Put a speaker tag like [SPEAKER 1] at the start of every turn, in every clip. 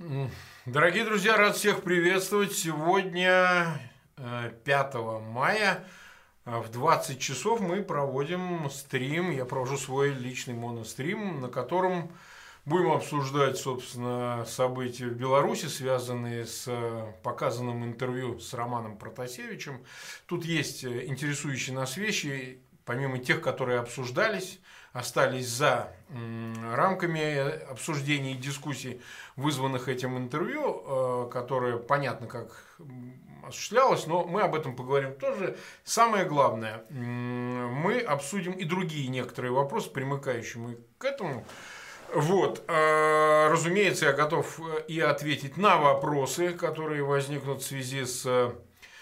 [SPEAKER 1] Дорогие друзья, рад всех приветствовать. Сегодня 5 мая в 20 часов мы проводим стрим. Я провожу свой личный монострим, на котором будем обсуждать, собственно, события в Беларуси, связанные с показанным интервью с Романом Протасевичем. Тут есть интересующие нас вещи, помимо тех, которые обсуждались, остались за рамками обсуждений и дискуссий, вызванных этим интервью, которое понятно, как осуществлялось, но мы об этом поговорим тоже. Самое главное, мы обсудим и другие некоторые вопросы, примыкающие к этому. Вот, разумеется, я готов и ответить на вопросы, которые возникнут в связи с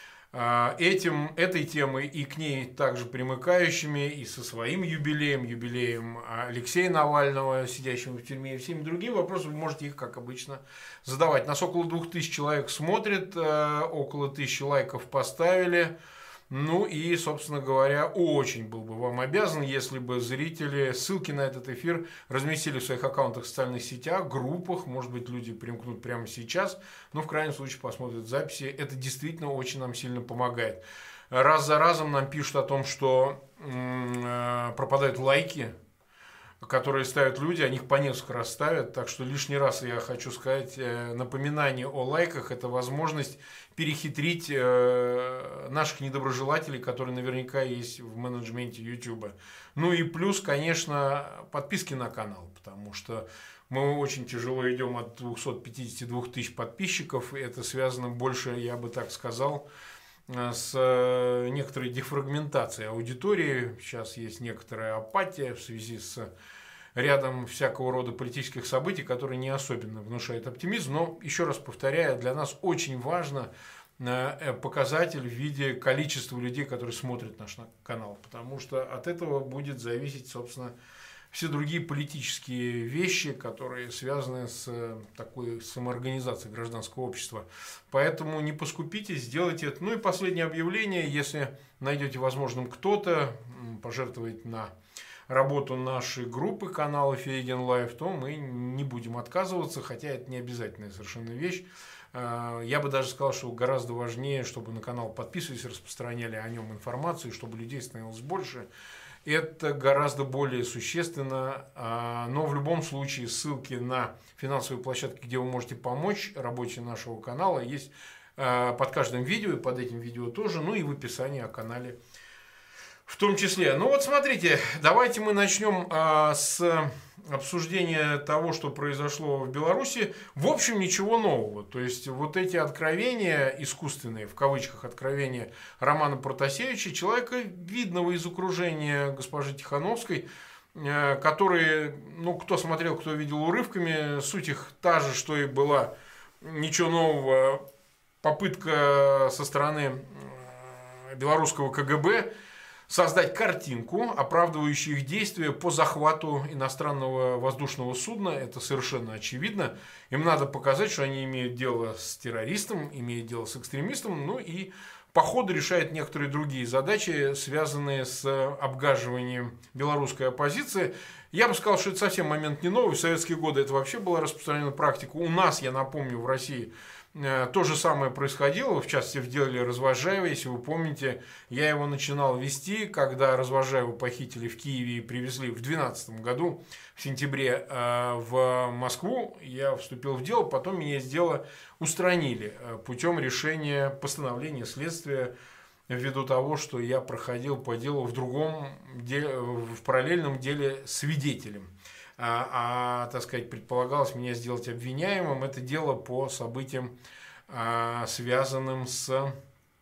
[SPEAKER 1] этой темой и к ней также примыкающими, и со своим юбилеем Алексея Навального, сидящего в тюрьме, и всеми другими вопросами. Вы можете их, как обычно, задавать. Нас около 2000 человек смотрит, около 1000 лайков поставили. Ну и, собственно говоря, очень был бы вам обязан, если бы зрители ссылки на этот эфир разместили в своих аккаунтах в социальных сетях, группах. Может быть, люди примкнут прямо сейчас, но в крайнем случае посмотрят записи. Это действительно очень нам сильно помогает. Раз за разом нам пишут о том, что пропадают лайки, которые ставят люди, они их по несколько раз ставят. Так что лишний раз я хочу сказать, напоминание о лайках – это возможность перехитрить наших недоброжелателей, которые наверняка есть в менеджменте YouTube. Ну и плюс, конечно, подписки на канал, потому что мы очень тяжело идем от 252 тысяч подписчиков. Это связано больше, я бы так сказал, с некоторой дефрагментацией аудитории. Сейчас есть некоторая апатия в связи с рядом всякого рода политических событий, которые не особенно внушают оптимизм. Но, еще раз повторяю, для нас очень важно показатель в виде количества людей, которые смотрят наш канал, потому что от этого будет зависеть, собственно, все другие политические вещи, которые связаны с такой самоорганизацией гражданского общества. Поэтому не поскупитесь, сделайте это. Ну и последнее объявление. Если найдете возможным кто-то пожертвовать на работу нашей группы канала Фейген Лайв, то мы не будем отказываться, хотя это не обязательная совершенно вещь. Я бы даже сказал, что гораздо важнее, чтобы на канал подписывались, распространяли о нем информацию, чтобы людей становилось больше. Это гораздо более существенно, но в любом случае ссылки на финансовые площадки, где вы можете помочь работе нашего канала, есть под каждым видео и под этим видео тоже, ну и в описании о канале в том числе. Ну вот смотрите, давайте мы начнем с обсуждения того, что произошло в Беларуси. В общем, ничего нового. То есть, вот эти откровения, искусственные, в кавычках, откровения Романа Протасевича, человека, видного из окружения госпожи Тихановской, которые, ну, кто смотрел, кто видел урывками, суть их та же, что и была, ничего нового, попытка со стороны белорусского КГБ создать картинку, оправдывающую их действия по захвату иностранного воздушного судна. Это совершенно очевидно. Им надо показать, что они имеют дело с террористом, имеют дело с экстремистом, ну и по ходу решают некоторые другие задачи, связанные с обгаживанием белорусской оппозиции. Я бы сказал, что это совсем момент не новый. В советские годы это вообще была распространена практика. У нас, я напомню, в России то же самое происходило, в частности, в деле Развозжаева. Если вы помните, я его начинал вести, когда Развозжаева похитили в Киеве и привезли в 2012 году, в сентябре, в Москву. Я вступил в дело, потом меня из дела устранили путем решения постановления следствия, ввиду того, что я проходил по делу в другом деле, в параллельном деле свидетелем. Так сказать, предполагалось меня сделать обвиняемым. Это дело по событиям, связанным с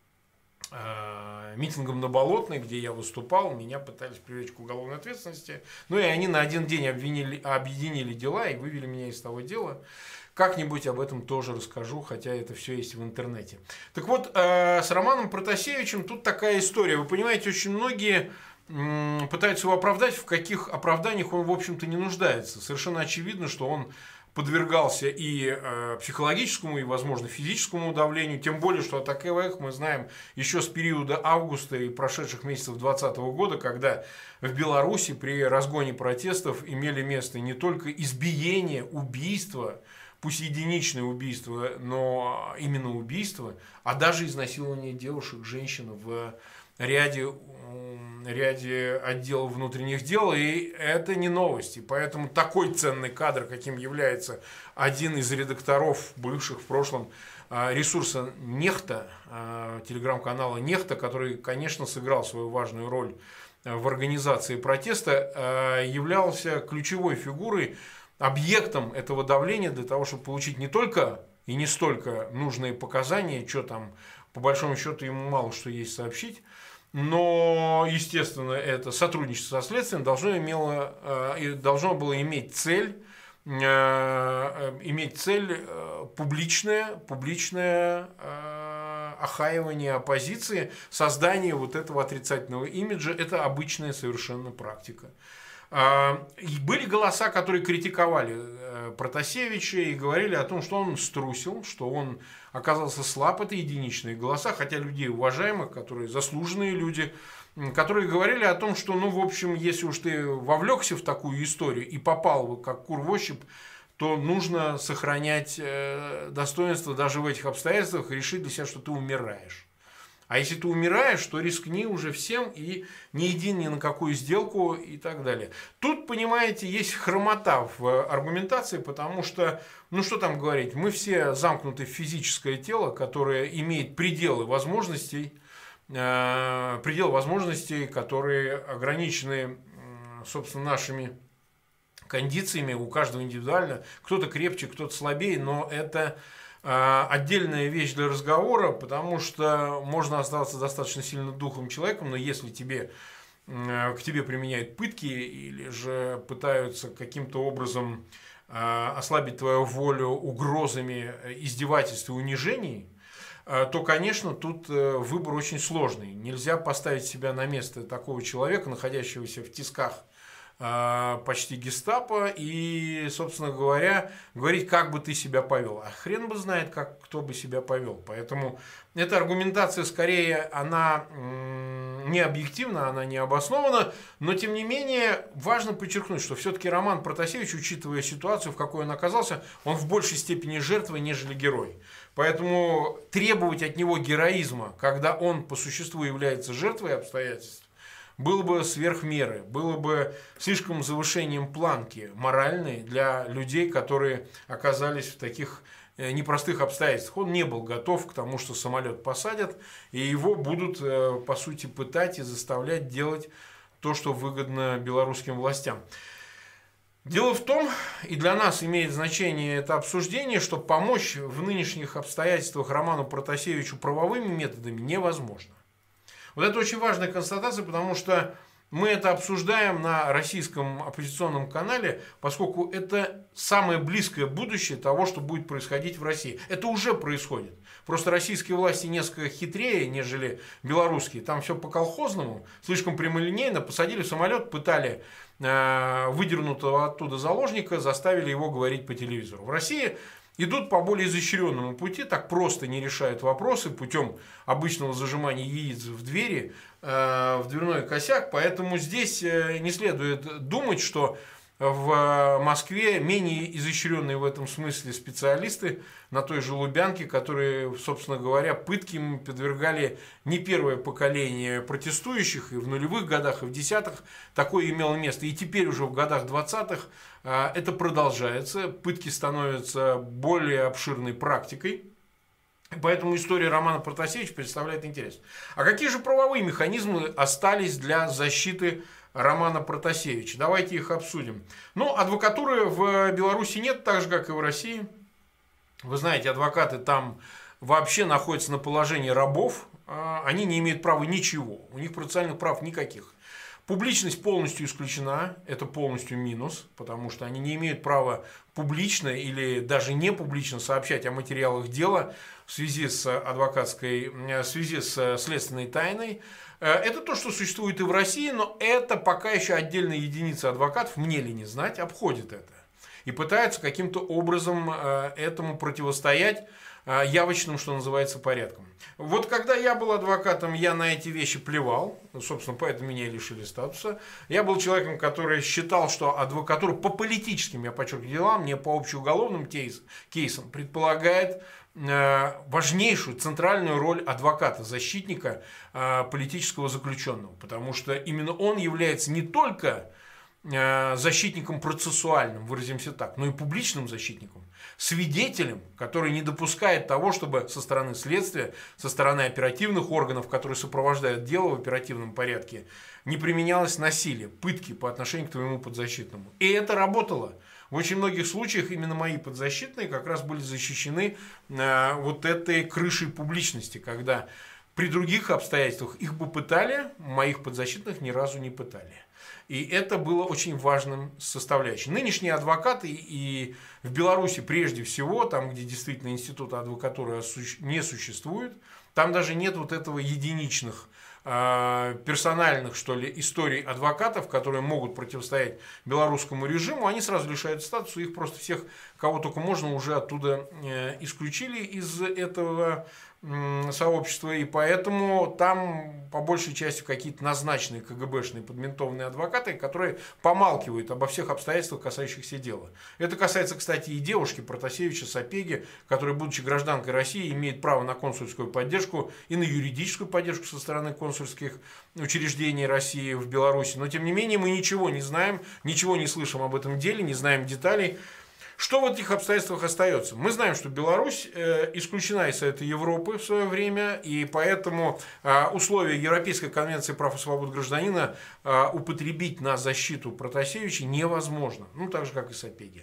[SPEAKER 1] митингом на Болотной, где я выступал. Меня пытались привлечь к уголовной ответственности. Ну и они на один день объединили дела и вывели меня из того дела. Как-нибудь об этом тоже расскажу, хотя это все есть в интернете. Так вот, с Романом Протасевичем тут такая история. Вы понимаете, очень многие пытаются его оправдать, в каких оправданиях он, в общем-то, не нуждается. Совершенно очевидно, что он подвергался и психологическому, и, возможно, физическому давлению, тем более, что о таковых мы знаем еще с периода августа и прошедших месяцев 2020 года, когда в Беларуси при разгоне протестов имели место не только избиение, убийство пусть единичное убийство, но именно убийство, а даже изнасилование девушек, женщин в ряде отделов внутренних дел, и это не новости. Поэтому такой ценный кадр, каким является один из редакторов, бывших в прошлом, ресурса «Нехта», телеграм-канала «Нехта», который, конечно, сыграл свою важную роль в организации протеста, являлся ключевой фигурой, объектом этого давления для того, чтобы получить не только и не столько нужные показания, что там, по большому счету, ему мало что есть сообщить, но, естественно, это сотрудничество со следствием должно было иметь цель публичное охаивание оппозиции, создание вот этого отрицательного имиджа. Это обычная совершенно практика. И были голоса, которые критиковали Протасевича и говорили о том, что он струсил, что он оказался слаб. Это единичные голоса, хотя людей уважаемых, которые заслуженные люди, которые говорили о том, что, ну, в общем, если уж ты вовлекся в такую историю и попал как кур в ощупь, то нужно сохранять достоинство даже в этих обстоятельствах и решить для себя, что ты умираешь. А если ты умираешь, то рискни уже всем и не иди ни на какую сделку и так далее. Тут, понимаете, есть хромота в аргументации, потому что, ну что там говорить, мы все замкнуты в физическое тело, которое имеет пределы возможностей, которые ограничены, собственно, нашими кондициями, у каждого индивидуально. Кто-то крепче, кто-то слабее, но это отдельная вещь для разговора, потому что можно остаться достаточно сильно духом человеком, но если к тебе применяют пытки или же пытаются каким-то образом ослабить твою волю угрозами издевательств и унижений, то, конечно, тут выбор очень сложный. Нельзя поставить себя на место такого человека, находящегося в тисках почти гестапо, и, собственно говоря, говорить, как бы ты себя повел. А хрен бы знает, кто бы себя повел. Поэтому эта аргументация, скорее, она не объективна, она не обоснована, но, тем не менее, важно подчеркнуть, что все-таки Роман Протасевич, учитывая ситуацию, в какой он оказался, он в большей степени жертва, нежели герой. Поэтому требовать от него героизма, когда он по существу является жертвой обстоятельств, было бы сверх меры, было бы слишком завышением планки моральной для людей, которые оказались в таких непростых обстоятельствах. Он не был готов к тому, что самолет посадят, и его будут, по сути, пытать и заставлять делать то, что выгодно белорусским властям. Дело в том, и для нас имеет значение это обсуждение, что помочь в нынешних обстоятельствах Роману Протасевичу правовыми методами невозможно. Вот это очень важная констатация, потому что мы это обсуждаем на российском оппозиционном канале, поскольку это самое близкое будущее того, что будет происходить в России. Это уже происходит. Просто российские власти несколько хитрее, нежели белорусские. Там все по-колхозному, слишком прямолинейно. Посадили в самолет, пытали выдернутого оттуда заложника, заставили его говорить по телевизору. В России идут по более изощренному пути, так просто не решают вопросы путем обычного зажимания яиц в двери, в дверной косяк. Поэтому здесь не следует думать, что в Москве менее изощренные в этом смысле специалисты на той же Лубянке, которые, собственно говоря, пыткам подвергали не первое поколение протестующих, и в нулевых годах, и в десятых такое имело место. И теперь уже в годах 20-х это продолжается, пытки становятся более обширной практикой. Поэтому история Романа Протасевича представляет интерес. А какие же правовые механизмы остались для защиты Романа Протасевича? Давайте их обсудим. Ну, адвокатуры в Беларуси нет, так же, как и в России. Вы знаете, адвокаты там вообще находятся на положении рабов. Они не имеют права ничего. У них процессуальных прав никаких. Публичность полностью исключена, это полностью минус, потому что они не имеют права публично или даже не публично сообщать о материалах дела в связи с следственной тайной. Это то, что существует и в России, но это пока еще отдельная единица адвокатов, мне ли не знать, обходит это. И пытаются каким-то образом этому противостоять явочным, что называется, порядком. Вот когда я был адвокатом, я на эти вещи плевал, собственно, поэтому меня и лишили статуса. Я был человеком, который считал, что адвокатура по политическим, я подчеркиваю, делам, не по общеуголовным кейсам, предполагает важнейшую центральную роль адвоката, защитника политического заключенного, потому что именно он является не только защитником процессуальным, выразимся так, но и публичным защитником, свидетелем, который не допускает того, чтобы со стороны следствия, со стороны оперативных органов, которые сопровождают дело в оперативном порядке, не применялось насилие, пытки по отношению к твоему подзащитному. И это работало. В очень многих случаях именно мои подзащитные как раз были защищены вот этой крышей публичности, когда при других обстоятельствах их бы пытали, моих подзащитных ни разу не пытали. И это было очень важным составляющим. Нынешние адвокаты и в Беларуси прежде всего, там, где действительно института адвокатуры не существует, там даже нет вот этого единичных персональных, что ли, историй адвокатов, которые могут противостоять белорусскому режиму, они сразу лишают статуса, их просто всех, кого только можно, уже оттуда исключили из этого сообщества, и поэтому там по большей части какие-то назначенные КГБшные подментованные адвокаты, которые помалкивают обо всех обстоятельствах, касающихся дела. Это касается, кстати, и девушки Протасевича Сапеги, которая, будучи гражданкой России, имеет право на консульскую поддержку и на юридическую поддержку со стороны консульских учреждений России в Беларуси. Но, тем не менее, мы ничего не знаем, ничего не слышим об этом деле, не знаем деталей. Что в этих обстоятельствах остается? Мы знаем, что Беларусь исключена из Совета Европы в свое время, и поэтому условия Европейской конвенции прав и свобод гражданина употребить на защиту Протасевича невозможно, ну так же, как и Сапеги.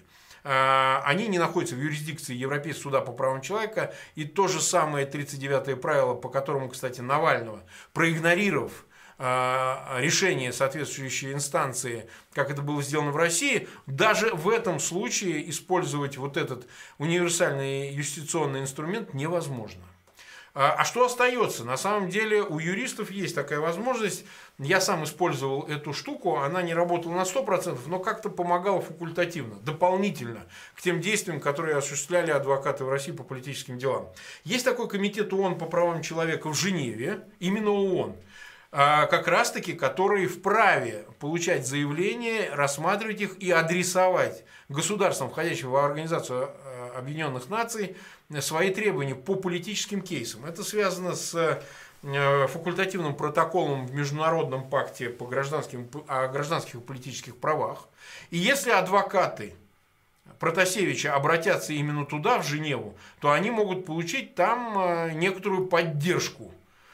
[SPEAKER 1] Они не находятся в юрисдикции Европейского суда по правам человека, и то же самое 39-е правило, по которому, кстати, Навального, проигнорировав решение соответствующей инстанции, как это было сделано в России, даже в этом случае использовать вот этот универсальный юстиционный инструмент невозможно. А что остается? На самом деле у юристов есть такая возможность. Я сам использовал эту штуку, она не работала на 100%, но как-то помогала факультативно, дополнительно к тем действиям, которые осуществляли адвокаты в России по политическим делам. Есть такой комитет ООН по правам человека в Женеве, именно ООН, как раз-таки, который вправе получать заявления, рассматривать их и адресовать государствам, входящим в Организацию Объединенных Наций, свои требования по политическим кейсам. Это связано с факультативным протоколом в Международном пакте о гражданских и политических правах. И если адвокаты Протасевича обратятся именно туда, в Женеву, то они могут получить там некоторую поддержку,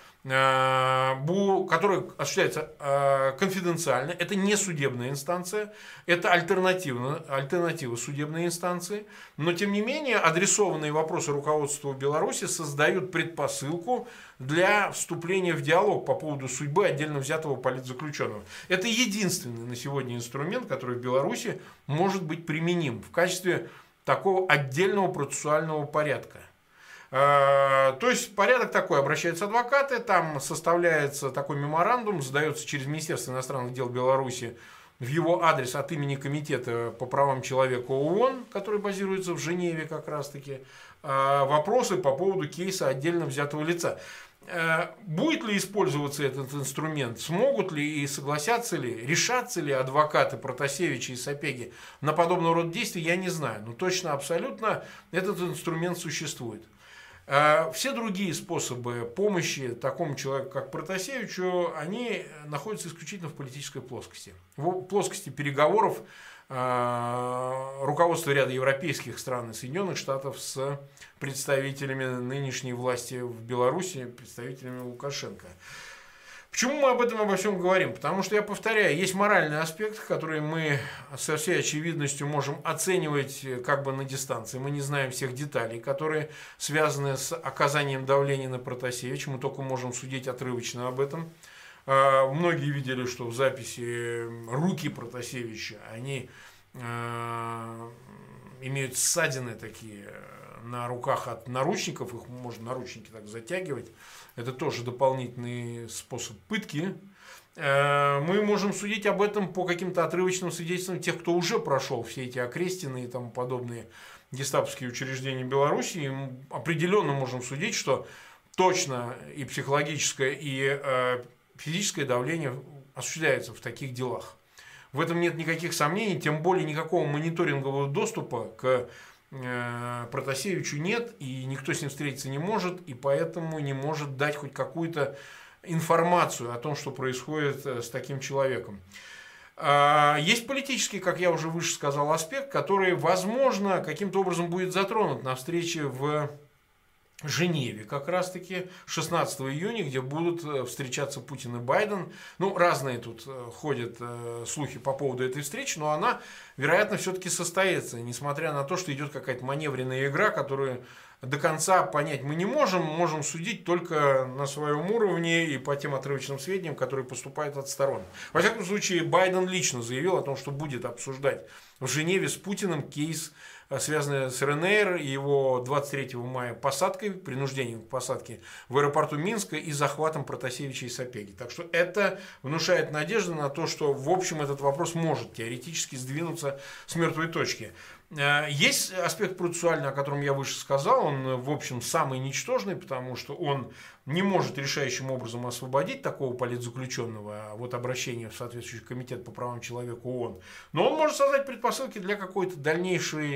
[SPEAKER 1] которая осуществляется конфиденциально. Это не судебная инстанция, это альтернатива судебной инстанции. Но, тем не менее, адресованные вопросы руководству Беларуси создают предпосылку для вступления в диалог по поводу судьбы отдельно взятого политзаключенного. Это единственный на сегодня инструмент, который в Беларуси может быть применим в качестве такого отдельного процессуального порядка. То есть порядок такой: обращаются адвокаты, там составляется такой меморандум, задается через Министерство иностранных дел Беларуси в его адрес от имени Комитета по правам человека ООН, который базируется в Женеве как раз-таки, вопросы по поводу кейса отдельно взятого лица. Будет ли использоваться этот инструмент, смогут ли и согласятся ли, решатся ли адвокаты Протасевича и Сапеги на подобного рода действия, я не знаю, но точно абсолютно этот инструмент существует. Все другие способы помощи такому человеку, как Протасевичу, они находятся исключительно в политической плоскости. В плоскости переговоров руководства ряда европейских стран и Соединенных Штатов с представителями нынешней власти в Беларуси, представителями Лукашенко. Почему мы об этом обо всем говорим? Потому что, я повторяю, есть моральный аспект, который мы со всей очевидностью можем оценивать как бы на дистанции. Мы не знаем всех деталей, которые связаны с оказанием давления на Протасевича. Мы только можем судить отрывочно об этом. Многие видели, что в записи руки Протасевича, они имеют ссадины такие на руках от наручников, их можно наручники так затягивать. Это тоже дополнительный способ пытки. Мы можем судить об этом по каким-то отрывочным свидетельствам тех, кто уже прошел все эти окрестины и тому подобные гестаповские учреждения Беларуси. И определенно можем судить, что точно и психологическое, и физическое давление осуществляется в таких делах. В этом нет никаких сомнений, тем более никакого мониторингового доступа к Протасевичу нет, и никто с ним встретиться не может, и поэтому не может дать хоть какую-то информацию о том, что происходит с таким человеком. Есть политический, как я уже выше сказал, аспект, который, возможно, каким-то образом будет затронут на встрече в Женеве, как раз-таки 16 июня, где будут встречаться Путин и Байден. Ну, разные тут ходят слухи по поводу этой встречи, но она, вероятно, все-таки состоится, несмотря на то, что идет какая-то маневренная игра, которую до конца понять мы не можем, можем судить только на своем уровне и по тем отрывочным сведениям, которые поступают от сторон. Во всяком случае, Байден лично заявил о том, что будет обсуждать в Женеве с Путиным кейс, связанный с РНР и его 23 мая посадкой, принуждением к посадке в аэропорту Минска и захватом Протасевича и Сапеги. Так что это внушает надежду на то, что в общем этот вопрос может теоретически сдвинуться с мертвой точки. Есть аспект процессуальный, о котором я выше сказал, он в общем самый ничтожный, потому что он не может решающим образом освободить такого политзаключенного от обращения в соответствующий комитет по правам человека ООН, но он может создать предпосылки для какой-то дальнейшего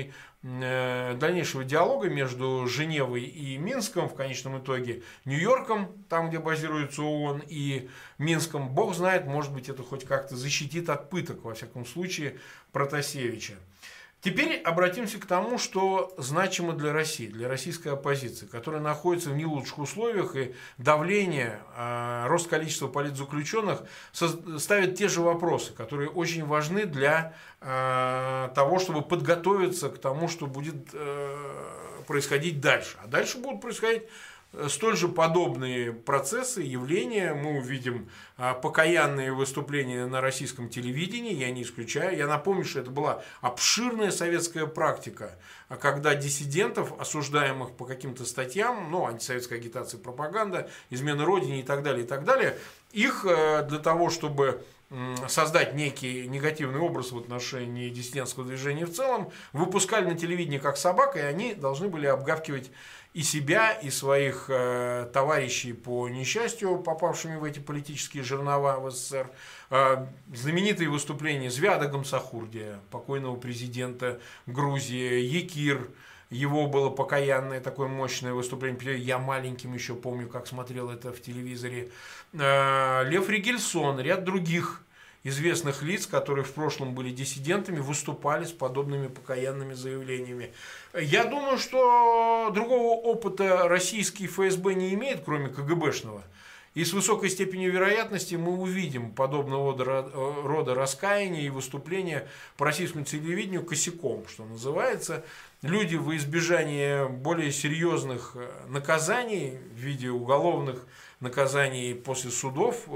[SPEAKER 1] диалога между Женевой и Минском, в конечном итоге Нью-Йорком, там где базируется ООН, и Минском. Бог знает, может быть, это хоть как-то защитит от пыток, во всяком случае, Протасевича. Теперь обратимся к тому, что значимо для России, для российской оппозиции, которая находится в не лучших условиях, и давление, рост количества политзаключенных ставит те же вопросы, которые очень важны для того, чтобы подготовиться к тому, что будет происходить дальше. А дальше будут происходить столь же подобные процессы, явления. Мы увидим покаянные выступления на российском телевидении, я не исключаю. Я напомню, что это была обширная советская практика, когда диссидентов, осуждаемых по каким-то статьям, антисоветская агитация, пропаганда, измена Родине и так далее, их для того, чтобы создать некий негативный образ в отношении диссидентского движения в целом, выпускали на телевидении как собак, и они должны были обгавкивать и себя, и своих товарищей по несчастью, попавшими в эти политические жернова в СССР. Знаменитые выступления Звяда Гамсахурдия, покойного президента Грузии, Якир, его было покаянное такое мощное выступление. Я маленьким еще помню, как смотрел это в телевизоре. Лев Ригельсон, ряд других известных лиц, которые в прошлом были диссидентами, выступали с подобными покаянными заявлениями. Я думаю, что другого опыта российский ФСБ не имеет, кроме КГБшного. И с высокой степенью вероятности мы увидим подобного рода раскаяния и выступления по российскому телевидению косяком, что называется. Люди во избежание более серьезных наказаний в виде уголовных наказаний после судов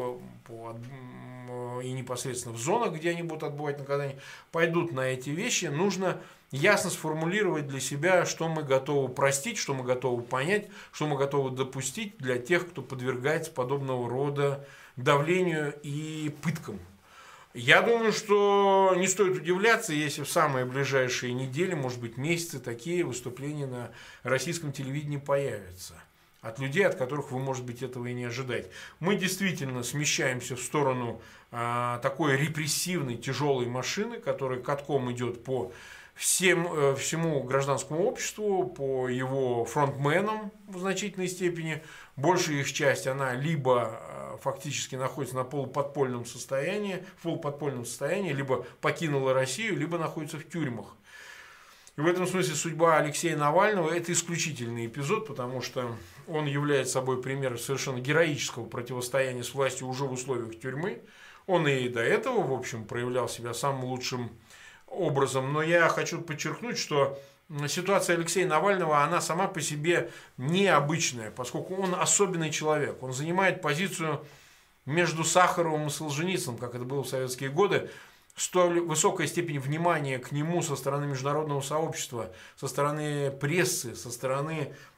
[SPEAKER 1] и непосредственно в зонах, где они будут отбывать наказание, пойдут на эти вещи. Нужно ясно сформулировать для себя, что мы готовы простить, что мы готовы понять, что мы готовы допустить для тех, кто подвергается подобного рода давлению и пыткам. Я думаю, что не стоит удивляться, если в самые ближайшие недели, может быть месяцы, такие выступления на российском телевидении появятся. От людей, от которых вы, может быть, этого и не ожидаете. Мы действительно смещаемся в сторону такой репрессивной, тяжелой машины, которая катком идет по всему гражданскому обществу, по его фронтменам в значительной степени. Большая их часть, она либо фактически находится на полуподпольном состоянии, либо покинула Россию, либо находится в тюрьмах. И в этом смысле судьба Алексея Навального – это исключительный эпизод, потому что он является собой пример совершенно героического противостояния с властью уже в условиях тюрьмы. Он и до этого, в общем, проявлял себя самым лучшим образом. Но я хочу подчеркнуть, что ситуация Алексея Навального, она сама по себе необычная, поскольку он особенный человек. Он занимает позицию между Сахаровым и Солженицыным, как это было в советские годы. Столь высокая степень внимания к нему со стороны международного сообщества, со стороны прессы, со стороны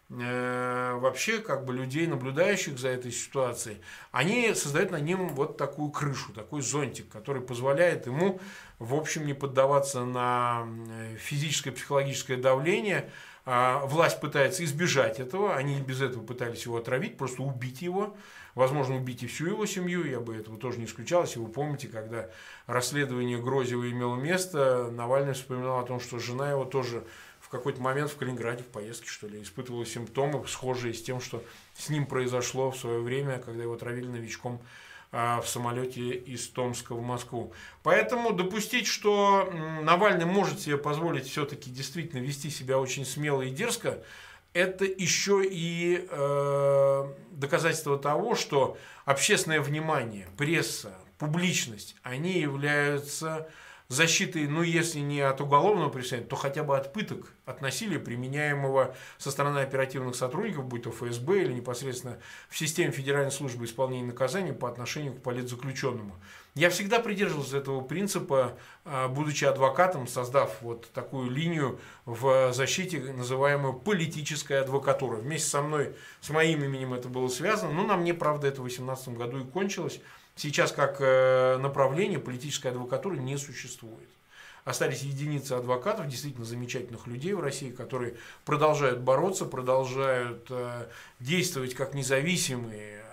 [SPEAKER 1] вообще как бы людей, наблюдающих за этой ситуацией, они создают на нем вот такую крышу, такой зонтик, который позволяет ему, в общем, не поддаваться на физическое, психологическое давление. Власть пытается избежать этого, они без этого пытались его отравить, просто убить его, возможно, убить и всю его семью, я бы этого тоже не исключал. Если вы помните, когда расследование Грозева имело место, Навальный вспоминал о том, что жена его тоже в какой-то момент в Калининграде, в поездке, что ли, испытывала симптомы, схожие с тем, что с ним произошло в свое время, когда его отравили новичком в самолете из Томска в Москву. Поэтому допустить, что Навальный может себе позволить все-таки действительно вести себя очень смело и дерзко, это еще и доказательство того, что общественное внимание, пресса, публичность, они являются защитой, ну, если не от уголовного преследования, то хотя бы от пыток, от насилия, применяемого со стороны оперативных сотрудников, будь то ФСБ или непосредственно в системе Федеральной службы исполнения наказаний по отношению к политзаключенному. Я всегда придерживался этого принципа, будучи адвокатом, создав вот такую линию в защите, называемую политическая адвокатура. Вместе со мной, с моим именем это было связано, но на мне, правда, это в 2018 году и кончилось. Сейчас как направление политической адвокатуры не существует. Остались единицы адвокатов, действительно замечательных людей в России, которые продолжают бороться, продолжают действовать как независимые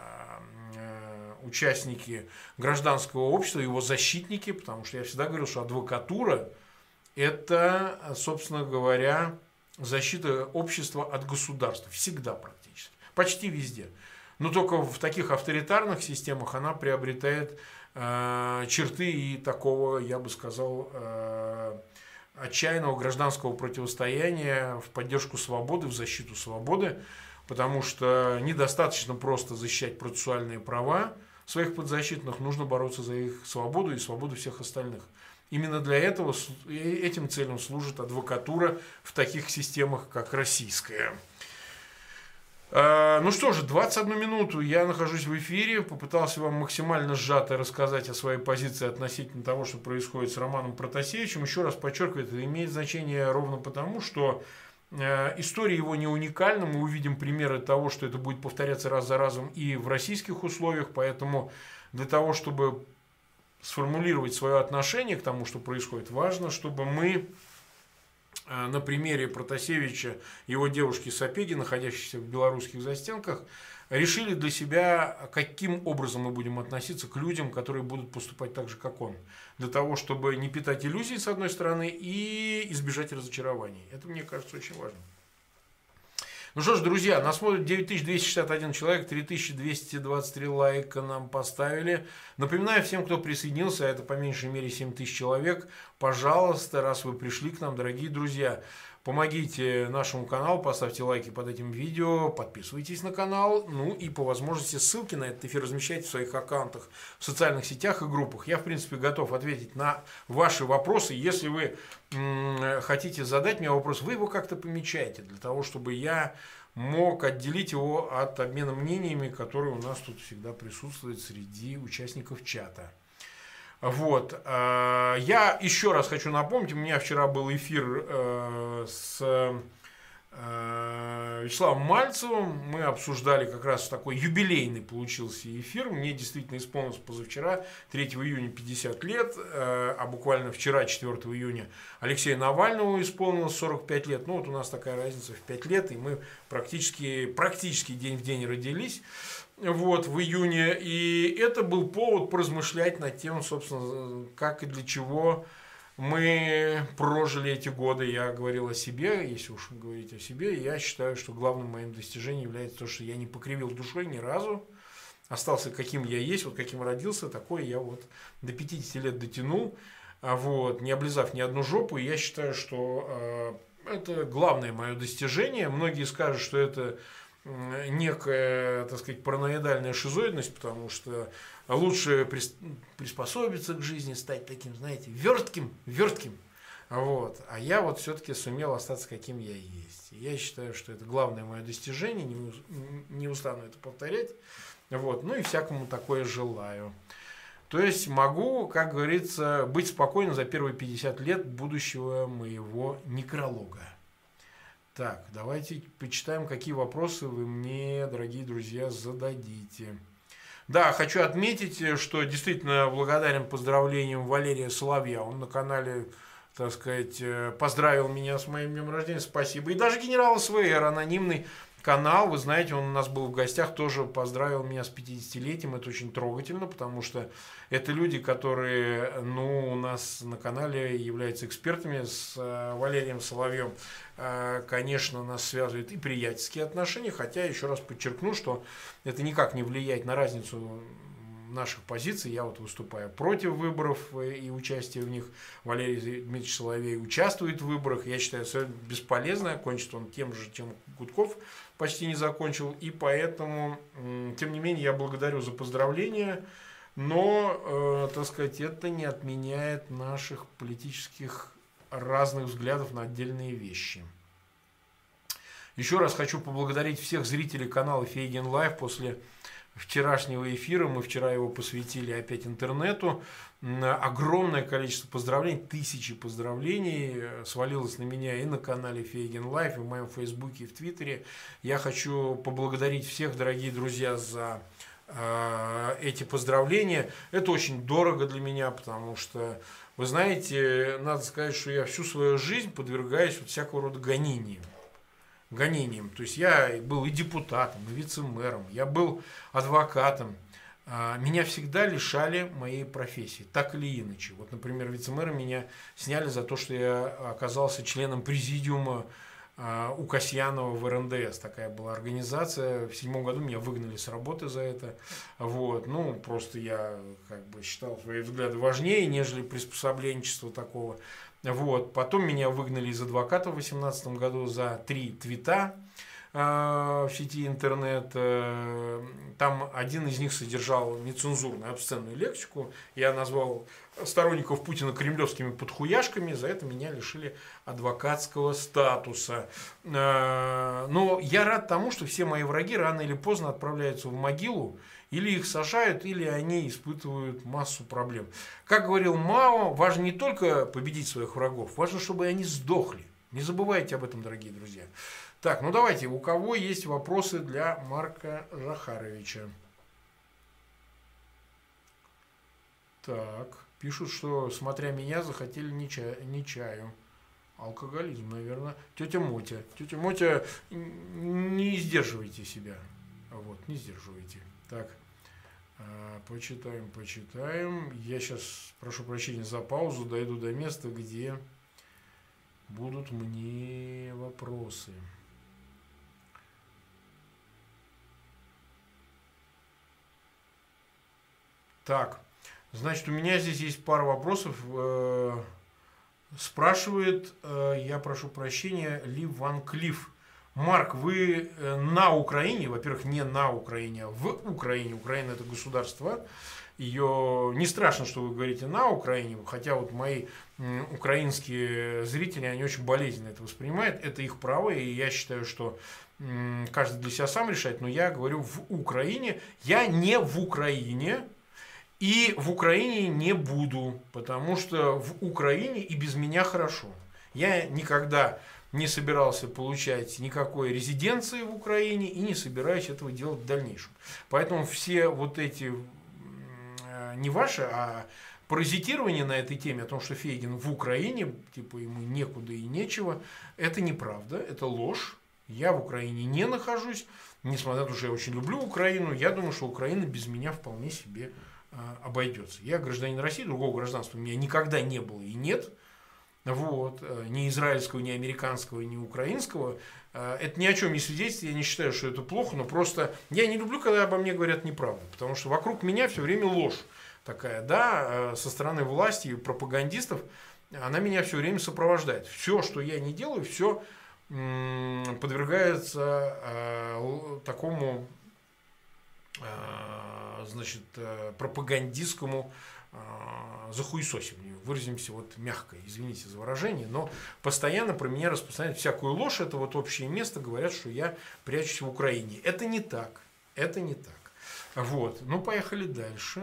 [SPEAKER 1] участники гражданского общества, его защитники, потому что я всегда говорил, что адвокатура – это, собственно говоря, защита общества от государства. Всегда практически. Почти везде. Но только в таких авторитарных системах она приобретает черты и такого, я бы сказал, отчаянного гражданского противостояния в поддержку свободы, в защиту свободы, потому что недостаточно просто защищать процессуальные права своих подзащитных, нужно бороться за их свободу и свободу всех остальных. Именно для этого, этим целям служит адвокатура в таких системах, как российская. Ну что же, 21 минуту я нахожусь в эфире, попытался вам максимально сжато рассказать о своей позиции относительно того, что происходит с Романом Протасевичем. Еще раз подчеркиваю, это имеет значение ровно потому, что история его не уникальна, мы увидим примеры того, что это будет повторяться раз за разом и в российских условиях, поэтому для того, чтобы сформулировать свое отношение к тому, что происходит, важно, чтобы мы на примере Протасевича и его девушки Сапеги, находящейся в белорусских застенках, решили для себя, каким образом мы будем относиться к людям, которые будут поступать так же, как он. Для того, чтобы не питать иллюзий, с одной стороны, и избежать разочарований. Это, мне кажется, очень важно. Ну что ж, друзья, нас смотрит 9261 человек, 3223 лайка нам поставили. Напоминаю всем, кто присоединился, а это по меньшей мере 7000 человек, пожалуйста, раз вы пришли к нам, дорогие друзья, помогите нашему каналу, поставьте лайки под этим видео, подписывайтесь на канал, ну и по возможности ссылки на этот эфир размещайте в своих аккаунтах, в социальных сетях и группах. Я, в принципе, готов ответить на ваши вопросы. Если вы хотите задать мне вопрос, вы его как-то помечаете, для того, чтобы я мог отделить его от обмена мнениями, который у нас тут всегда присутствует среди участников чата. Вот. Я еще раз хочу напомнить, у меня вчера был эфир с Вячеславом Мальцевым, мы обсуждали как раз такой юбилейный получился эфир, мне действительно исполнилось позавчера, 3 июня 50 лет, а буквально вчера, 4 июня, Алексею Навальному исполнилось 45 лет, ну вот у нас такая разница в 5 лет, и мы практически день в день родились. Вот, в июне, и это был повод поразмышлять над тем, собственно, как и для чего мы прожили эти годы. Я говорил о себе, если уж говорить о себе, я считаю, что главным моим достижением является то, что я не покривил душой ни разу, остался каким я есть, вот каким родился, такой я вот до 50 лет дотянул, вот, не облизав ни одну жопу, и я считаю, что это главное мое достижение. Многие скажут, что это некая, так сказать, параноидальная шизоидность, потому что лучше приспособиться к жизни, стать таким, знаете, вертким. Вот. А я вот все-таки сумел остаться каким я есть. И я считаю, что это главное мое достижение, не устану это повторять. Вот. Ну и всякому такое желаю. То есть могу, как говорится, быть спокойным за первые 50 лет будущего моего некролога. Так, давайте почитаем, какие вопросы вы мне, дорогие друзья, зададите. Да, хочу отметить, что действительно благодарен поздравлениям Валерия Соловья. Он на канале, так сказать, поздравил меня с моим днем рождения. Спасибо. И даже генерал СВР, анонимный канал, вы знаете, он у нас был в гостях, тоже поздравил меня с 50-летием. Это очень трогательно, потому что это люди, которые, ну, у нас на канале являются экспертами с Валерием Соловьем. Конечно, нас связывают и приятельские отношения, хотя, еще раз подчеркну, что это никак не влияет на разницу наших позиций. Я вот выступаю против выборов и участия в них. Валерий Дмитриевич Соловей участвует в выборах. Я считаю, это бесполезно. Кончит он тем же, чем Гудков почти не закончил. И поэтому, тем не менее, я благодарю за поздравления. Но, так сказать, это не отменяет наших политических разных взглядов на отдельные вещи. Еще раз хочу поблагодарить всех зрителей канала Фейгин Лайв. После вчерашнего эфира, мы вчера его посвятили опять интернету, огромное количество поздравлений, тысячи поздравлений свалилось на меня и на канале Фейгин Лайв, и в моем фейсбуке, и в твиттере. Я хочу поблагодарить всех, дорогие друзья, за эти поздравления. Это очень дорого для меня, потому что, вы знаете, надо сказать, что я всю свою жизнь подвергаюсь вот всякого рода гонениям. То есть я был и депутатом, и вице-мэром, я был адвокатом. Меня всегда лишали моей профессии, так или иначе. Вот, например, вице-мэра меня сняли за то, что я оказался членом президиума у Касьянова в РНДС. Такая была организация. В 2007 году меня выгнали с работы за это. Вот. Ну, просто я как бы считал свои взгляды важнее, нежели приспособленчество такого. Вот. Потом меня выгнали из адвоката в 2018 году за 3 твита в сети интернет. Там один из них содержал нецензурную, обсценную лексику. Я назвал сторонников Путина кремлевскими подхуяшками. За это меня лишили адвокатского статуса. Но я рад тому, что все мои враги рано или поздно отправляются в могилу. Или их сажают, или они испытывают массу проблем. Как говорил Мао, важно не только победить своих врагов, важно, чтобы они сдохли. Не забывайте об этом, дорогие друзья. Так, ну давайте, у кого есть вопросы для Марка Захаровича? Так, пишут, что, смотря меня, захотели не чаю. Алкоголизм, наверное. Тетя Мотя. Тетя Мотя, не сдерживайте себя. Вот, не сдерживайте. Так, почитаем. Я сейчас, прошу прощения за паузу, дойду до места, где будут мне вопросы. Так, значит, у меня здесь есть пара вопросов. Спрашивает, я прошу прощения, Ли Ван Клифф. Марк, вы на Украине, во-первых, не на Украине, а в Украине. Украина — это государство. Ее не страшно, что вы говорите на Украине, хотя вот мои украинские зрители, они очень болезненно это воспринимают. Это их право, и я считаю, что каждый для себя сам решает. Но я говорю в Украине. Я не в Украине. И в Украине не буду, потому что в Украине и без меня хорошо. Я никогда не собирался получать никакой резиденции в Украине и не собираюсь этого делать в дальнейшем. Поэтому все вот эти, не ваши, а паразитирование на этой теме о том, что Фейгин в Украине, типа ему некуда и нечего, это неправда, это ложь. Я в Украине не нахожусь, несмотря на то, что я очень люблю Украину, я думаю, что Украина без меня вполне себе обойдется. Я гражданин России, другого гражданства у меня никогда не было и нет. Вот. Ни израильского, ни американского, ни украинского. Это ни о чем не свидетельствует, я не считаю, что это плохо, но просто я не люблю, когда обо мне говорят неправду, потому что вокруг меня все время ложь такая, да, со стороны власти и пропагандистов, она меня все время сопровождает. Все, что я не делаю, все подвергается такому, значит, пропагандистскому захуесосиванию, выразимся вот мягко, извините за выражение, но постоянно про меня распространяют всякую ложь, это вот общее место, говорят, что я прячусь в Украине. Это не так, это не так. Вот, ну поехали дальше.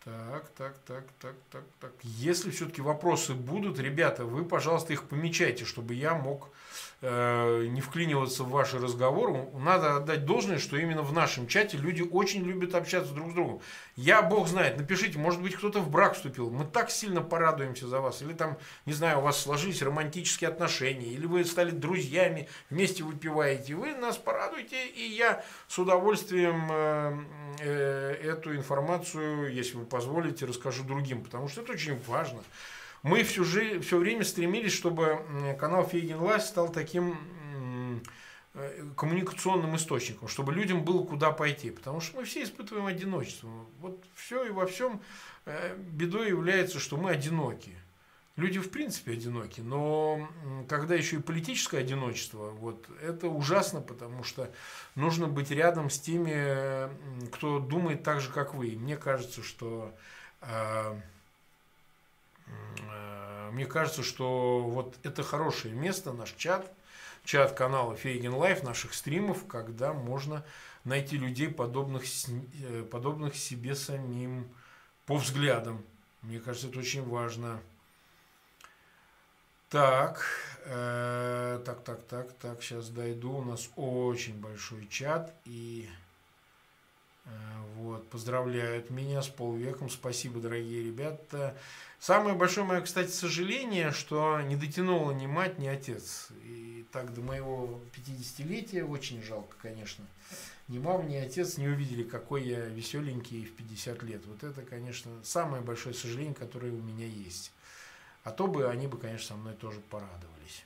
[SPEAKER 1] Так. Если все-таки вопросы будут, ребята, вы, пожалуйста, их помечайте, чтобы я мог не вклиниваться в ваши разговоры. Надо отдать должное, что именно в нашем чате люди очень любят общаться друг с другом. Бог знает, напишите, может быть, кто-то в брак вступил. Мы так сильно порадуемся за вас. Или там, не знаю, у вас сложились романтические отношения, или вы стали друзьями, вместе выпиваете. Вы нас порадуете, и я с удовольствием эту информацию, если вы позволите, расскажу другим, потому что это очень важно. Мы все время стремились, чтобы канал Фейгин Лайв стал таким коммуникационным источником, чтобы людям было куда пойти, потому что мы все испытываем одиночество. Вот все и во всем бедой является, что мы одиноки. Люди в принципе одиноки, но когда еще и политическое одиночество, вот это ужасно, потому что нужно быть рядом с теми, кто думает так же, как вы. И мне кажется, что вот это хорошее место, наш чат канала Фейгин Лайв, наших стримов, когда можно найти людей, подобных себе самим по взглядам. Мне кажется, это очень важно. Так, сейчас дойду. У нас очень большой чат. И вот, поздравляют меня с полвеком. Спасибо, дорогие ребята. Самое большое мое, кстати, сожаление, что не дотянула ни мать, ни отец. И так до моего 50-летия, очень жалко, конечно. Ни мама, ни отец не увидели, какой я веселенький в 50 лет. Вот это, конечно, самое большое сожаление, которое у меня есть. А то бы они бы, конечно, со мной тоже порадовались.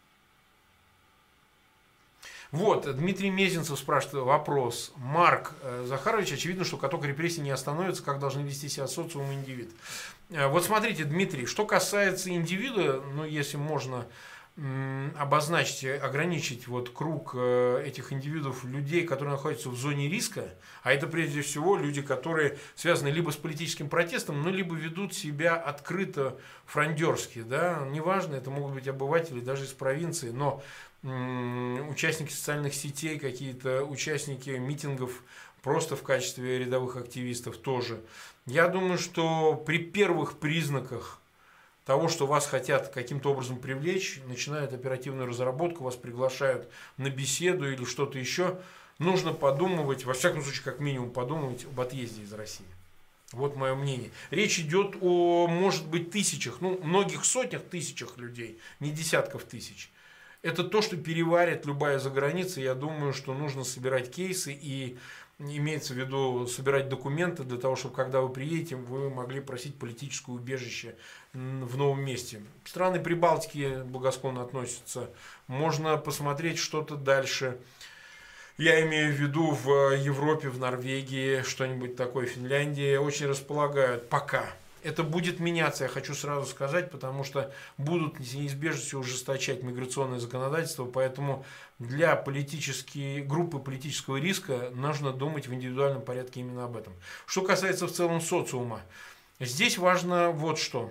[SPEAKER 1] Вот, Дмитрий Мезенцев спрашивает вопрос. Марк Захарович, очевидно, что каток репрессий не остановится, как должны вести себя социум и индивид. Вот смотрите, Дмитрий, что касается индивида, ну, если можно обозначить, ограничить вот круг этих индивидов, людей, которые находятся в зоне риска, а это прежде всего люди, которые связаны либо с политическим протестом, ну, либо ведут себя открыто фрондерски, да, неважно, это могут быть обыватели даже из провинции, но участники социальных сетей, какие-то участники митингов просто в качестве рядовых активистов тоже. Я думаю, что при первых признаках того, что вас хотят каким-то образом привлечь, начинают оперативную разработку, вас приглашают на беседу или что-то еще, нужно подумывать, во всяком случае, как минимум подумывать об отъезде из России. Вот мое мнение. Речь идет о, может быть, тысячах, ну, многих сотнях тысячах людей, не десятков тысяч. Это то, что переварит любая заграница. Я думаю, что нужно собирать кейсы и имеется в виду собирать документы для того, чтобы когда вы приедете, вы могли просить политическое убежище в новом месте. Страны Прибалтики благосклонно относятся. Можно посмотреть что-то дальше. Я имею в виду в Европе, в Норвегии, что-нибудь такое, Финляндия очень располагают пока. Это будет меняться, я хочу сразу сказать, потому что будут с неизбежностью ужесточать миграционное законодательство, поэтому для группы политического риска нужно думать в индивидуальном порядке именно об этом. Что касается в целом социума, здесь важно вот что.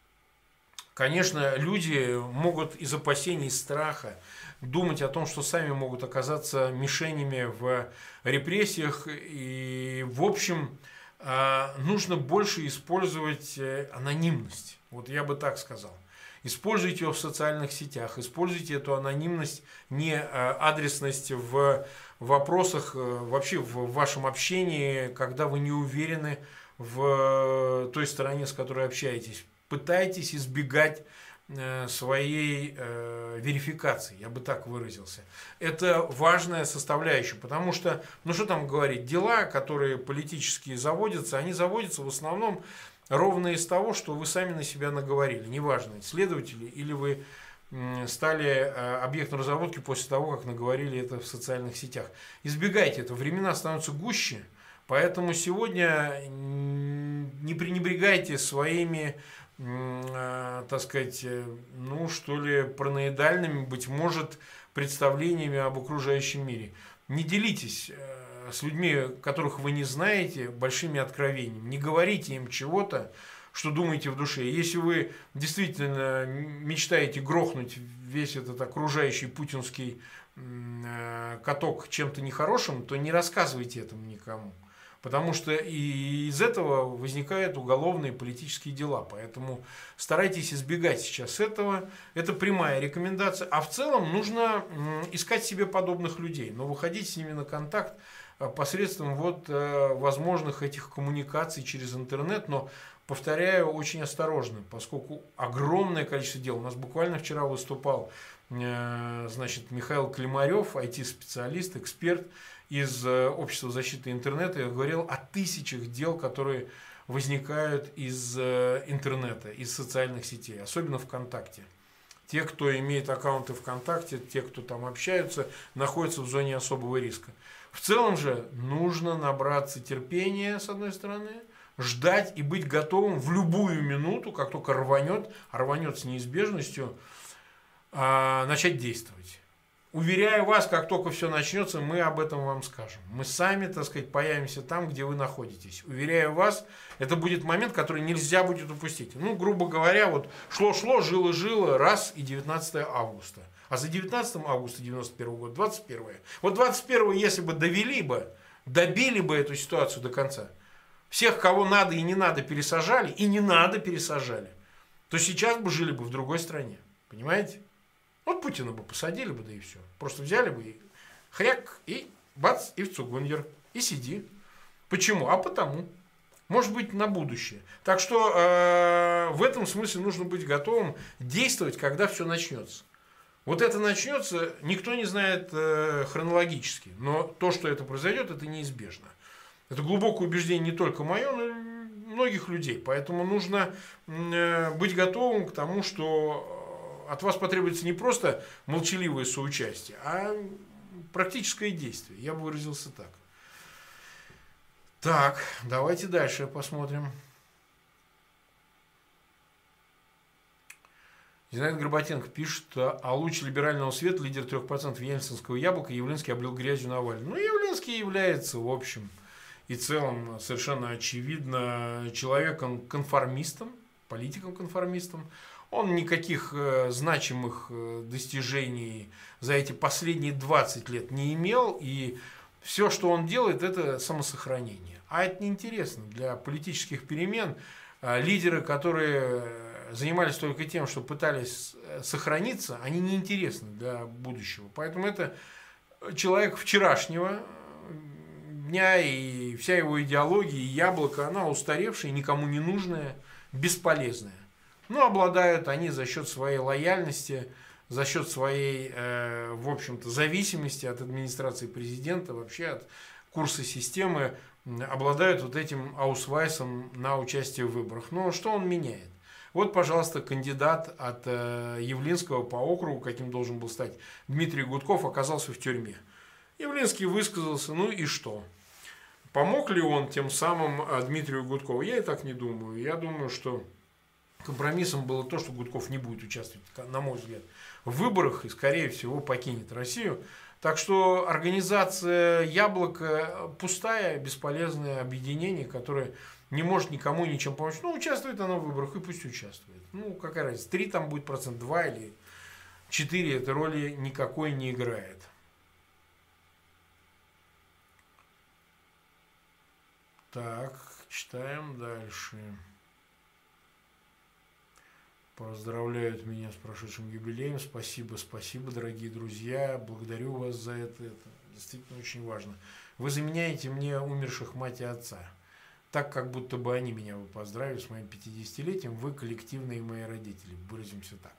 [SPEAKER 1] Конечно, люди могут из опасений, из страха думать о том, что сами могут оказаться мишенями в репрессиях, и в общем нужно больше использовать анонимность. Вот я бы так сказал. Используйте ее в социальных сетях, используйте эту анонимность, не адресность в вопросах, вообще в вашем общении, когда вы не уверены в той стороне, с которой общаетесь. Пытайтесь избегать своей верификации, я бы так выразился. Это важная составляющая, потому что, ну что там говорить, дела, которые политические заводятся, они заводятся в основном ровно из того, что вы сами на себя наговорили. Неважно, следователи или вы стали объектом разработки после того, как наговорили это в социальных сетях. Избегайте этого, времена становятся гуще, поэтому сегодня не пренебрегайте своими, так сказать, ну что ли, параноидальными, быть может, представлениями об окружающем мире. Не делитесь с людьми, которых вы не знаете, большими откровениями. Не говорите им чего-то, что думаете в душе. Если вы действительно мечтаете грохнуть весь этот окружающий путинский каток чем-то нехорошим, то не рассказывайте этому никому. Потому что и из этого возникают уголовные политические дела. Поэтому старайтесь избегать сейчас этого. Это прямая рекомендация. А в целом нужно искать себе подобных людей, но выходить с ними на контакт посредством возможных этих коммуникаций через интернет. Но, повторяю, очень осторожно, поскольку огромное количество дел. У нас буквально вчера выступал Михаил Климарев, IT-специалист, эксперт из Общества защиты интернета, и говорил о тысячах дел, которые возникают из интернета, из социальных сетей, особенно ВКонтакте. Те, кто имеет аккаунты ВКонтакте, те, кто там общаются, находятся в зоне особого риска. В целом же нужно набраться терпения, с одной стороны, ждать и быть готовым в любую минуту, как только рванет с неизбежностью, начать действовать. Уверяю вас, как только все начнется, мы об этом вам скажем. Мы сами, так сказать, появимся там, где вы находитесь. Уверяю вас, это будет момент, который нельзя будет упустить. Грубо говоря, шло-шло, жило-жило, раз и 19 августа. А за 19 августа 91 года, 21. 21, если бы добили бы эту ситуацию до конца. Всех, кого надо и не надо, пересажали, и не надо пересажали, то сейчас бы жили бы в другой стране. Понимаете? Путина бы посадили бы, да и все. Просто взяли бы и хряк, и бац, и в цугундер, и сиди. Почему? А потому. Может быть, на будущее. Так что в этом смысле нужно быть готовым действовать, когда все начнется. Это начнется, никто не знает хронологически. Но то, что это произойдет, это неизбежно. Это глубокое убеждение не только мое, но и многих людей. Поэтому нужно быть готовым к тому, что от вас потребуется не просто молчаливое соучастие, а практическое действие. Я бы выразился так. Так, давайте дальше посмотрим. Зинаида Горбатенко пишет, а луч либерального света, лидер 3% ельцинского яблока, Явлинский облил грязью Навального. Явлинский является, в общем и целом, совершенно очевидно, человеком-конформистом, политиком-конформистом. Он никаких значимых достижений за эти последние 20 лет не имел, и все, что он делает, это самосохранение. А это неинтересно для политических перемен. Лидеры, которые занимались только тем, что пытались сохраниться, они неинтересны для будущего. Поэтому это человек вчерашнего дня, и вся его идеология, и яблоко, она устаревшая, никому не нужная, бесполезная. Обладают они за счет своей лояльности, за счет своей, в общем-то, зависимости от администрации президента, вообще от курса системы, обладают этим аусвайсом на участие в выборах. Но что он меняет? Пожалуйста, кандидат от Явлинского по округу, каким должен был стать Дмитрий Гудков, оказался в тюрьме. Явлинский высказался, и что? Помог ли он тем самым Дмитрию Гудкову? Я и так не думаю. Я думаю, что компромиссом было то, что Гудков не будет участвовать, на мой взгляд, в выборах и, скорее всего, покинет Россию. Так что организация «Яблоко» пустая, бесполезное объединение, которое не может никому ничем помочь. Участвует оно в выборах, и пусть участвует. Какая разница, 3 там будет процент, 2 или 4, этой роли никакой не играет. Так, читаем дальше. Поздравляют меня с прошедшим юбилеем. Спасибо, дорогие друзья. Благодарю вас за это. Это действительно очень важно. Вы заменяете мне умерших мать и отца. Так, как будто бы они меня бы поздравили с моим 50-летием. Вы коллективные мои родители. Выразимся так.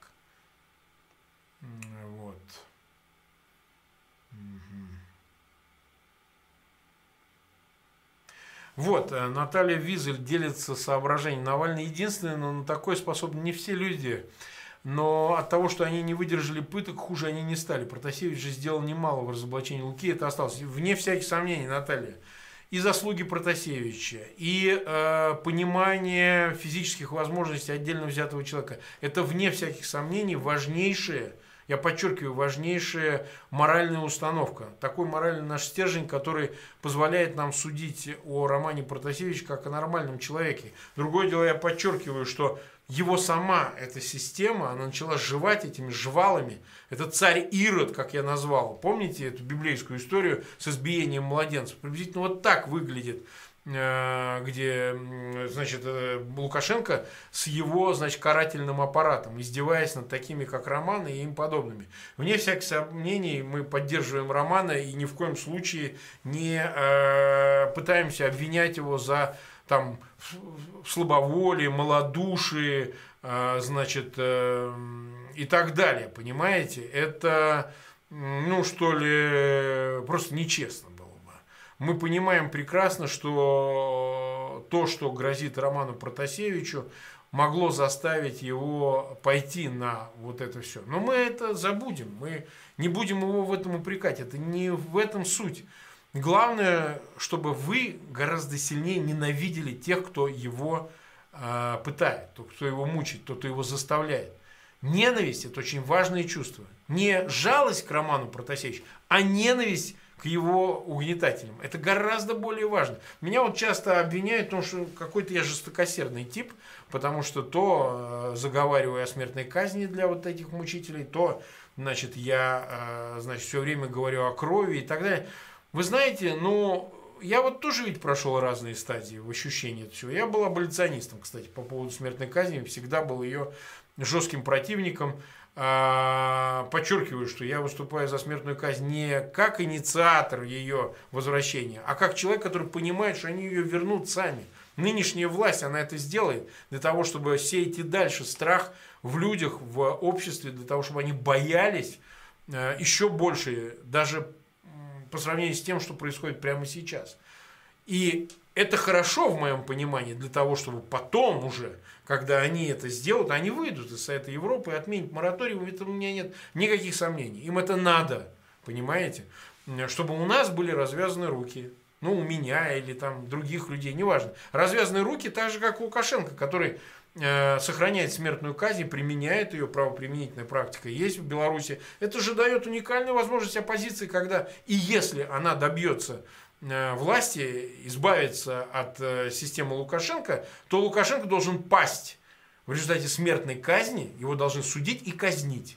[SPEAKER 1] Наталья Визель делится соображением. Навальный единственный, но на такое способны не все люди. Но от того, что они не выдержали пыток, хуже они не стали. Протасевич же сделал немало в разоблачении Луки. Это осталось. Вне всяких сомнений, Наталья. И заслуги Протасевича, и понимание физических возможностей отдельно взятого человека. Это, вне всяких сомнений, важнейшее, я подчеркиваю, важнейшая моральная установка. Такой моральный наш стержень, который позволяет нам судить о Романе Протасевиче как о нормальном человеке. Другое дело, я подчеркиваю, что его сама эта система, она начала жевать этими жвалами. Это царь Ирод, как я назвал. Помните эту библейскую историю с избиением младенцев? Приблизительно вот так выглядит где, значит, Лукашенко с его, значит, карательным аппаратом, издеваясь над такими, как Роман и им подобными. Вне всяких сомнений мы поддерживаем Романа и ни в коем случае не пытаемся обвинять его за там слабоволие, малодушие, значит, и так далее, понимаете? Это, ну, что ли, просто нечестно было бы. Мы понимаем прекрасно, что то, что грозит Роману Протасевичу, могло заставить его пойти на вот это все. Но мы это забудем, мы не будем его в этом упрекать, это не в этом суть. Главное, чтобы вы гораздо сильнее ненавидели тех, кто его пытает, кто его мучает, кто его заставляет. Ненависть – это очень важное чувство. Не жалость к Роману Протасевичу, а ненависть к его угнетателям. Это гораздо более важно. Меня вот часто обвиняют в том, что какой-то я жестокосердный тип, потому что то заговариваю о смертной казни для вот этих мучителей, то, значит, я, значит, все время говорю о крови и так далее. Вы знаете, ну, я вот тоже ведь прошел разные стадии в ощущении этого всего. Я был аболиционистом, кстати, по поводу смертной казни, всегда был ее жестким противником. Подчеркиваю, что я выступаю за смертную казнь не как инициатор ее возвращения, а как человек, который понимает, что они ее вернут сами. Нынешняя власть, она это сделает для того, чтобы сеять и дальше страх в людях, в обществе, для того, чтобы они боялись еще больше, даже по сравнению с тем, что происходит прямо сейчас. И это хорошо, в моем понимании, для того, чтобы потом уже, когда они это сделают, они выйдут из Совета Европы и отменят мораторий, в этом у меня нет никаких сомнений. Им это надо, понимаете? Чтобы у нас были развязаны руки. Ну, у меня или там других людей, неважно. Развязаны руки так же, как у Лукашенко, который сохраняет смертную казнь, применяет ее, правоприменительная практика есть в Беларуси. Это же дает уникальную возможность оппозиции, когда и если она добьется власти, избавиться от системы Лукашенко, то Лукашенко должен пасть в результате смертной казни, его должны судить и казнить.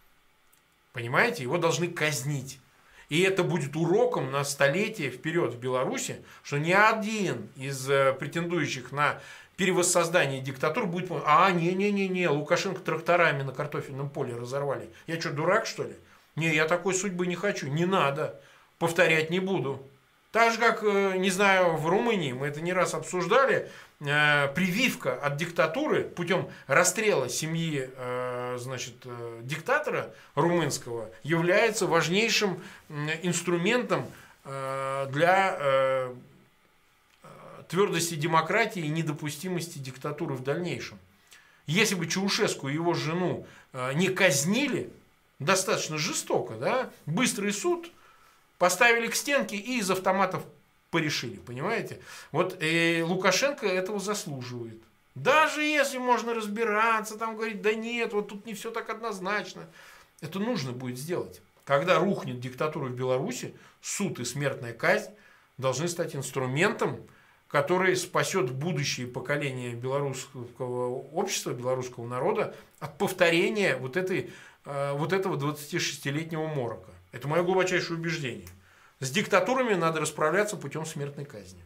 [SPEAKER 1] Понимаете? Его должны казнить. И это будет уроком на столетие вперед в Беларуси, что ни один из претендующих на перевоссоздание диктатуры будет... не, Лукашенко тракторами на картофельном поле разорвали. Я что, дурак, что ли? Не, я такой судьбы не хочу. Не надо. Повторять не буду. Так же, как, не знаю, в Румынии, мы это не раз обсуждали, прививка от диктатуры путем расстрела семьи, значит, диктатора румынского является важнейшим инструментом для твердости демократии и недопустимости диктатуры в дальнейшем. Если бы Чаушеску и его жену не казнили, достаточно жестоко, да, быстрый суд, поставили к стенке и из автоматов порешили, понимаете? Вот Лукашенко этого заслуживает. Даже если можно разбираться, там говорить, да нет, вот тут не все так однозначно. Это нужно будет сделать. Когда рухнет диктатура в Беларуси, суд и смертная казнь должны стать инструментом, который спасет будущее поколение белорусского общества, белорусского народа от повторения вот этого 26-летнего морока. Это мое глубочайшее убеждение. С диктатурами надо расправляться путем смертной казни.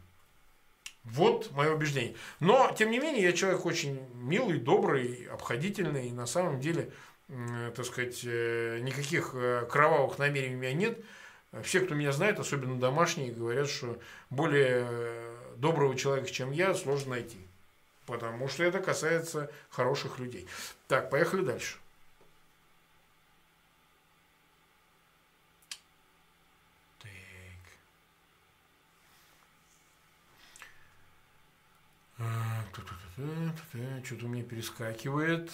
[SPEAKER 1] Вот мое убеждение. Но, тем не менее, я человек очень милый, добрый, обходительный. И на самом деле, так сказать, никаких кровавых намерений у меня нет. Все, кто меня знает, особенно домашние, говорят, что более доброго человека, чем я, сложно найти. Потому что это касается хороших людей. Так, поехали дальше. Что-то у меня перескакивает.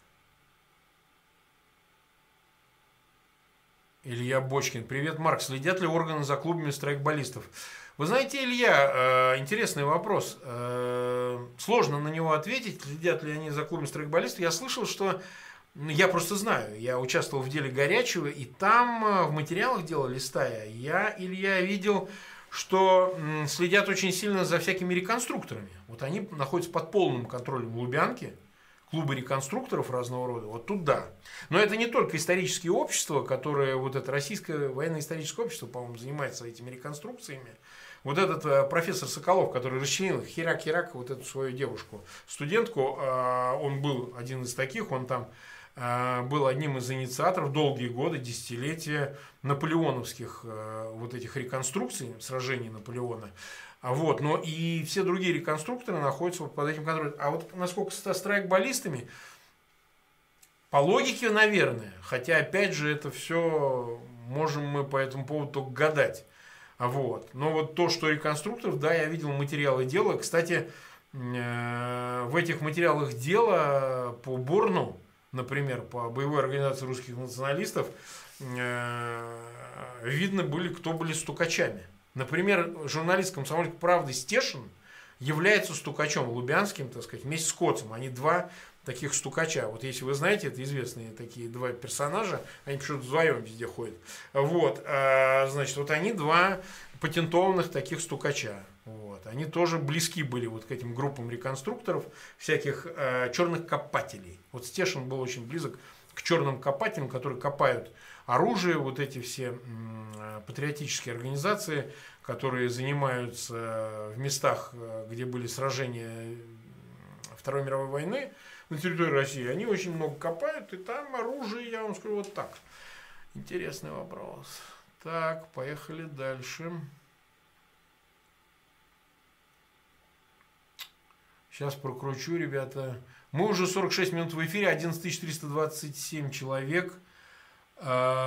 [SPEAKER 1] Илья Бочкин. Привет, Марк. Следят ли органы за клубами страйкболистов? Вы знаете, Илья, интересный вопрос. Сложно на него ответить, следят ли они за клубами страйкболистов. Я слышал, что... Я просто знаю, я участвовал в деле Горячего, и там в материалах дела листая, Илья, видел, что следят очень сильно за всякими реконструкторами. Вот они находятся под полным контролем в Лубянке, клубы реконструкторов разного рода, вот тут да. Но это не только исторические общества, которые, вот это российское военно-историческое общество, по-моему, занимается этими реконструкциями. Вот этот профессор Соколов, который расчленил херак-херак вот эту свою девушку, студентку, он был один из таких, он там был одним из инициаторов долгие годы, десятилетия наполеоновских вот этих реконструкций, сражений Наполеона. Вот, но и все другие реконструкторы находятся вот под этим контролем. А вот насколько со страйкболистами, по логике, наверное, хотя, опять же, это все можем мы по этому поводу только гадать. Вот. Но вот то, что реконструкторов, да, я видел материалы дела. Кстати, в этих материалах дела по Борну, например, по боевой организации русских националистов, видно были, кто были стукачами. Например, журналист «Комсомольской правды» Стешин является стукачом лубянским, так сказать, вместе с Коцем. Они два таких стукача. Вот если вы знаете, это известные такие два персонажа, они почему-то вдвоем везде ходят. Вот, значит, вот они два патентованных таких стукача. Вот. Они тоже близки были вот к этим группам реконструкторов, всяких черных копателей. Вот Стешин был очень близок к черным копателям, которые копают оружие, вот эти все патриотические организации, которые занимаются в местах, где были сражения Второй мировой войны на территории России, они очень много копают, и там оружие, я вам скажу, вот так. Интересный вопрос. Так, поехали дальше. Сейчас прокручу, ребята. Мы уже 46 минут в эфире, 11 327 человек у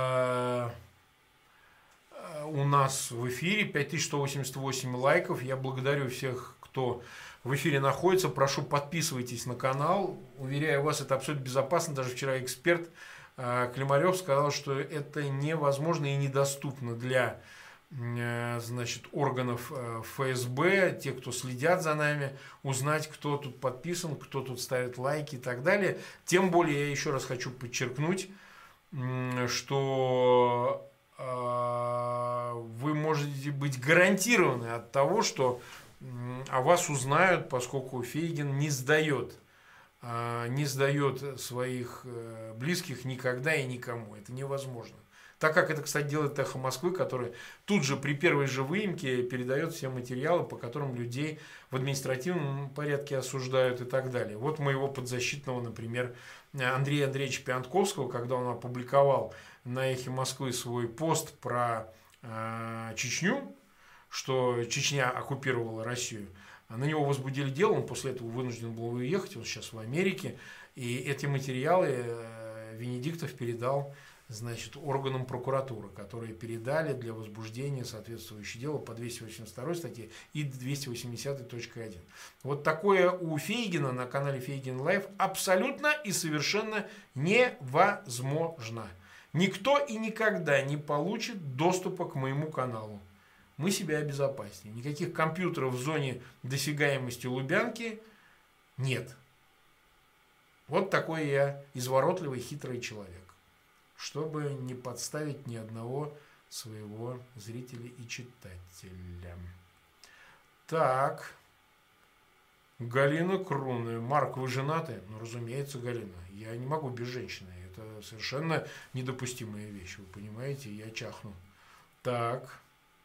[SPEAKER 1] нас в эфире, 5188 лайков. Я благодарю всех, кто в эфире находится. Прошу, подписывайтесь на канал. Уверяю вас, это абсолютно безопасно. Даже вчера эксперт Климарев сказал, что это невозможно и недоступно для, значит, органов ФСБ, те, кто следят за нами, узнать, кто тут подписан, кто тут ставит лайки и так далее. Тем более, я еще раз хочу подчеркнуть, что вы можете быть гарантированы от того, что о вас узнают, поскольку Фейгин не сдает своих близких никогда и никому. Это невозможно. Так как это, кстати, делает «Эхо Москвы», который тут же при первой же выемке передает все материалы, по которым людей в административном порядке осуждают и так далее. Вот моего подзащитного, например, Андрея Андреевича Пиантковского, когда он опубликовал на «Эхе Москвы» свой пост про Чечню, что Чечня оккупировала Россию, на него возбудили дело, он после этого вынужден был уехать, он сейчас в Америке, и эти материалы Венедиктов передал, значит, органам прокуратуры, которые передали для возбуждения соответствующее дело по 282 статье и 280.1. Вот такое у Фейгина на канале Фейгин Лайв абсолютно и совершенно невозможно. Никто и никогда не получит доступа к моему каналу. Мы себя обезопасим. Никаких компьютеров в зоне досягаемости Лубянки нет. Вот такой я изворотливый, хитрый человек. Чтобы не подставить ни одного своего зрителя и читателя. Так. Галина Круны. Марк, вы женаты? Ну, разумеется, Галина. Я не могу без женщины. Это совершенно недопустимая вещь. Вы понимаете? Я чахну. Так.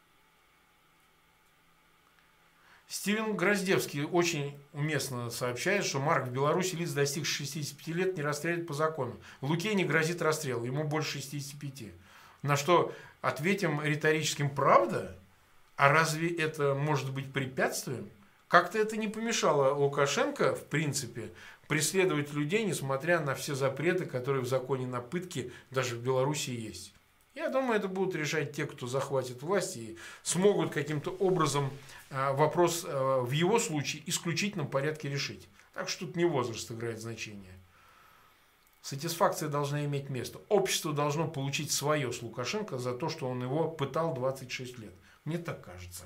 [SPEAKER 1] Стивен Гроздевский очень уместно сообщает, что Марк, в Беларуси лиц, достигших 65 лет, не расстреляют по закону. В Луке не грозит расстрел, ему больше 65. На что ответим риторическим: правда? А разве это может быть препятствием? Как-то это не помешало Лукашенко, в принципе, преследовать людей, несмотря на все запреты, которые в законе на пытки даже в Беларуси есть. Я думаю, это будут решать те, кто захватит власть и смогут каким-то образом вопрос в его случае исключительном порядке решить. Так что тут не возраст играет значение. Сатисфакция должна иметь место. Общество должно получить свое с Лукашенко за то, что он его пытал 26 лет. Мне так кажется.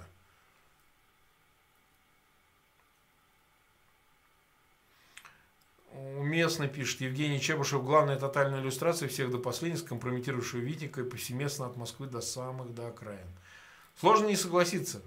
[SPEAKER 1] Уместно, пишет Евгений Чебышев, главная тотальная иллюстрация всех до последнего, скомпрометировавшего Витика и повсеместно от Москвы до окраин. Сложно не согласиться.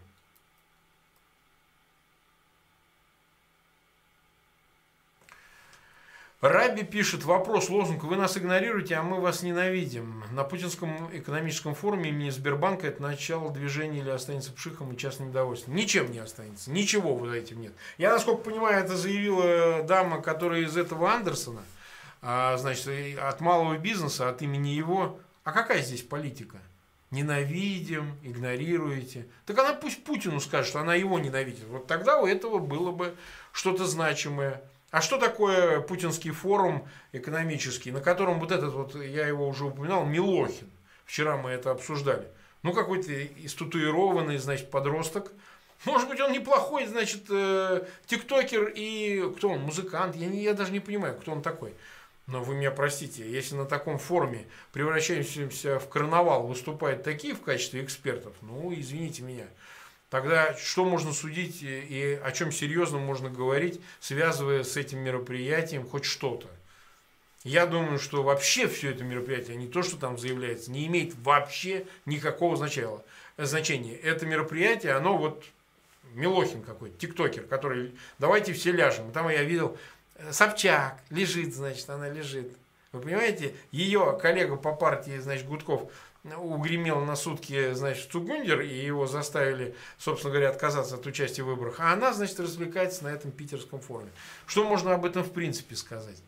[SPEAKER 1] Раби пишет, вопрос, лозунг, вы нас игнорируете, а мы вас ненавидим. На Путинском экономическом форуме имени Сбербанка это начало движения или останется пшиком и частным удовольствием? Ничем не останется, ничего вот этим нет. Я, насколько понимаю, это заявила дама, которая из этого Андерсона, значит, от малого бизнеса, от имени его. А какая здесь политика? Ненавидим, игнорируете. Так она пусть Путину скажет, что она его ненавидит. Вот тогда у этого было бы что-то значимое. А что такое Путинский форум экономический, на котором вот этот вот, я его уже упоминал, Милохин. Вчера мы это обсуждали. Ну, какой-то истатуированный, значит, подросток. Может быть, он неплохой, значит, тиктокер и кто он, музыкант. Я даже не понимаю, кто он такой. Но вы меня простите, если на таком форуме, превращающемся в карнавал, выступают такие в качестве экспертов, ну, извините меня. Тогда что можно судить и о чем серьезно можно говорить, связывая с этим мероприятием хоть что-то? Я думаю, что вообще все это мероприятие, не то, что там заявляется, не имеет вообще никакого значения. Это мероприятие, оно вот Милохин какой-то, тиктокер, который давайте все ляжем. Там я видел, Собчак лежит, значит, она лежит. Вы понимаете, ее коллега по партии, значит, Гудков, угремел на сутки, значит, в Цугундер, и его заставили, собственно говоря, отказаться от участия в выборах. А она, значит, развлекается на этом питерском форуме. Что можно об этом в принципе сказать?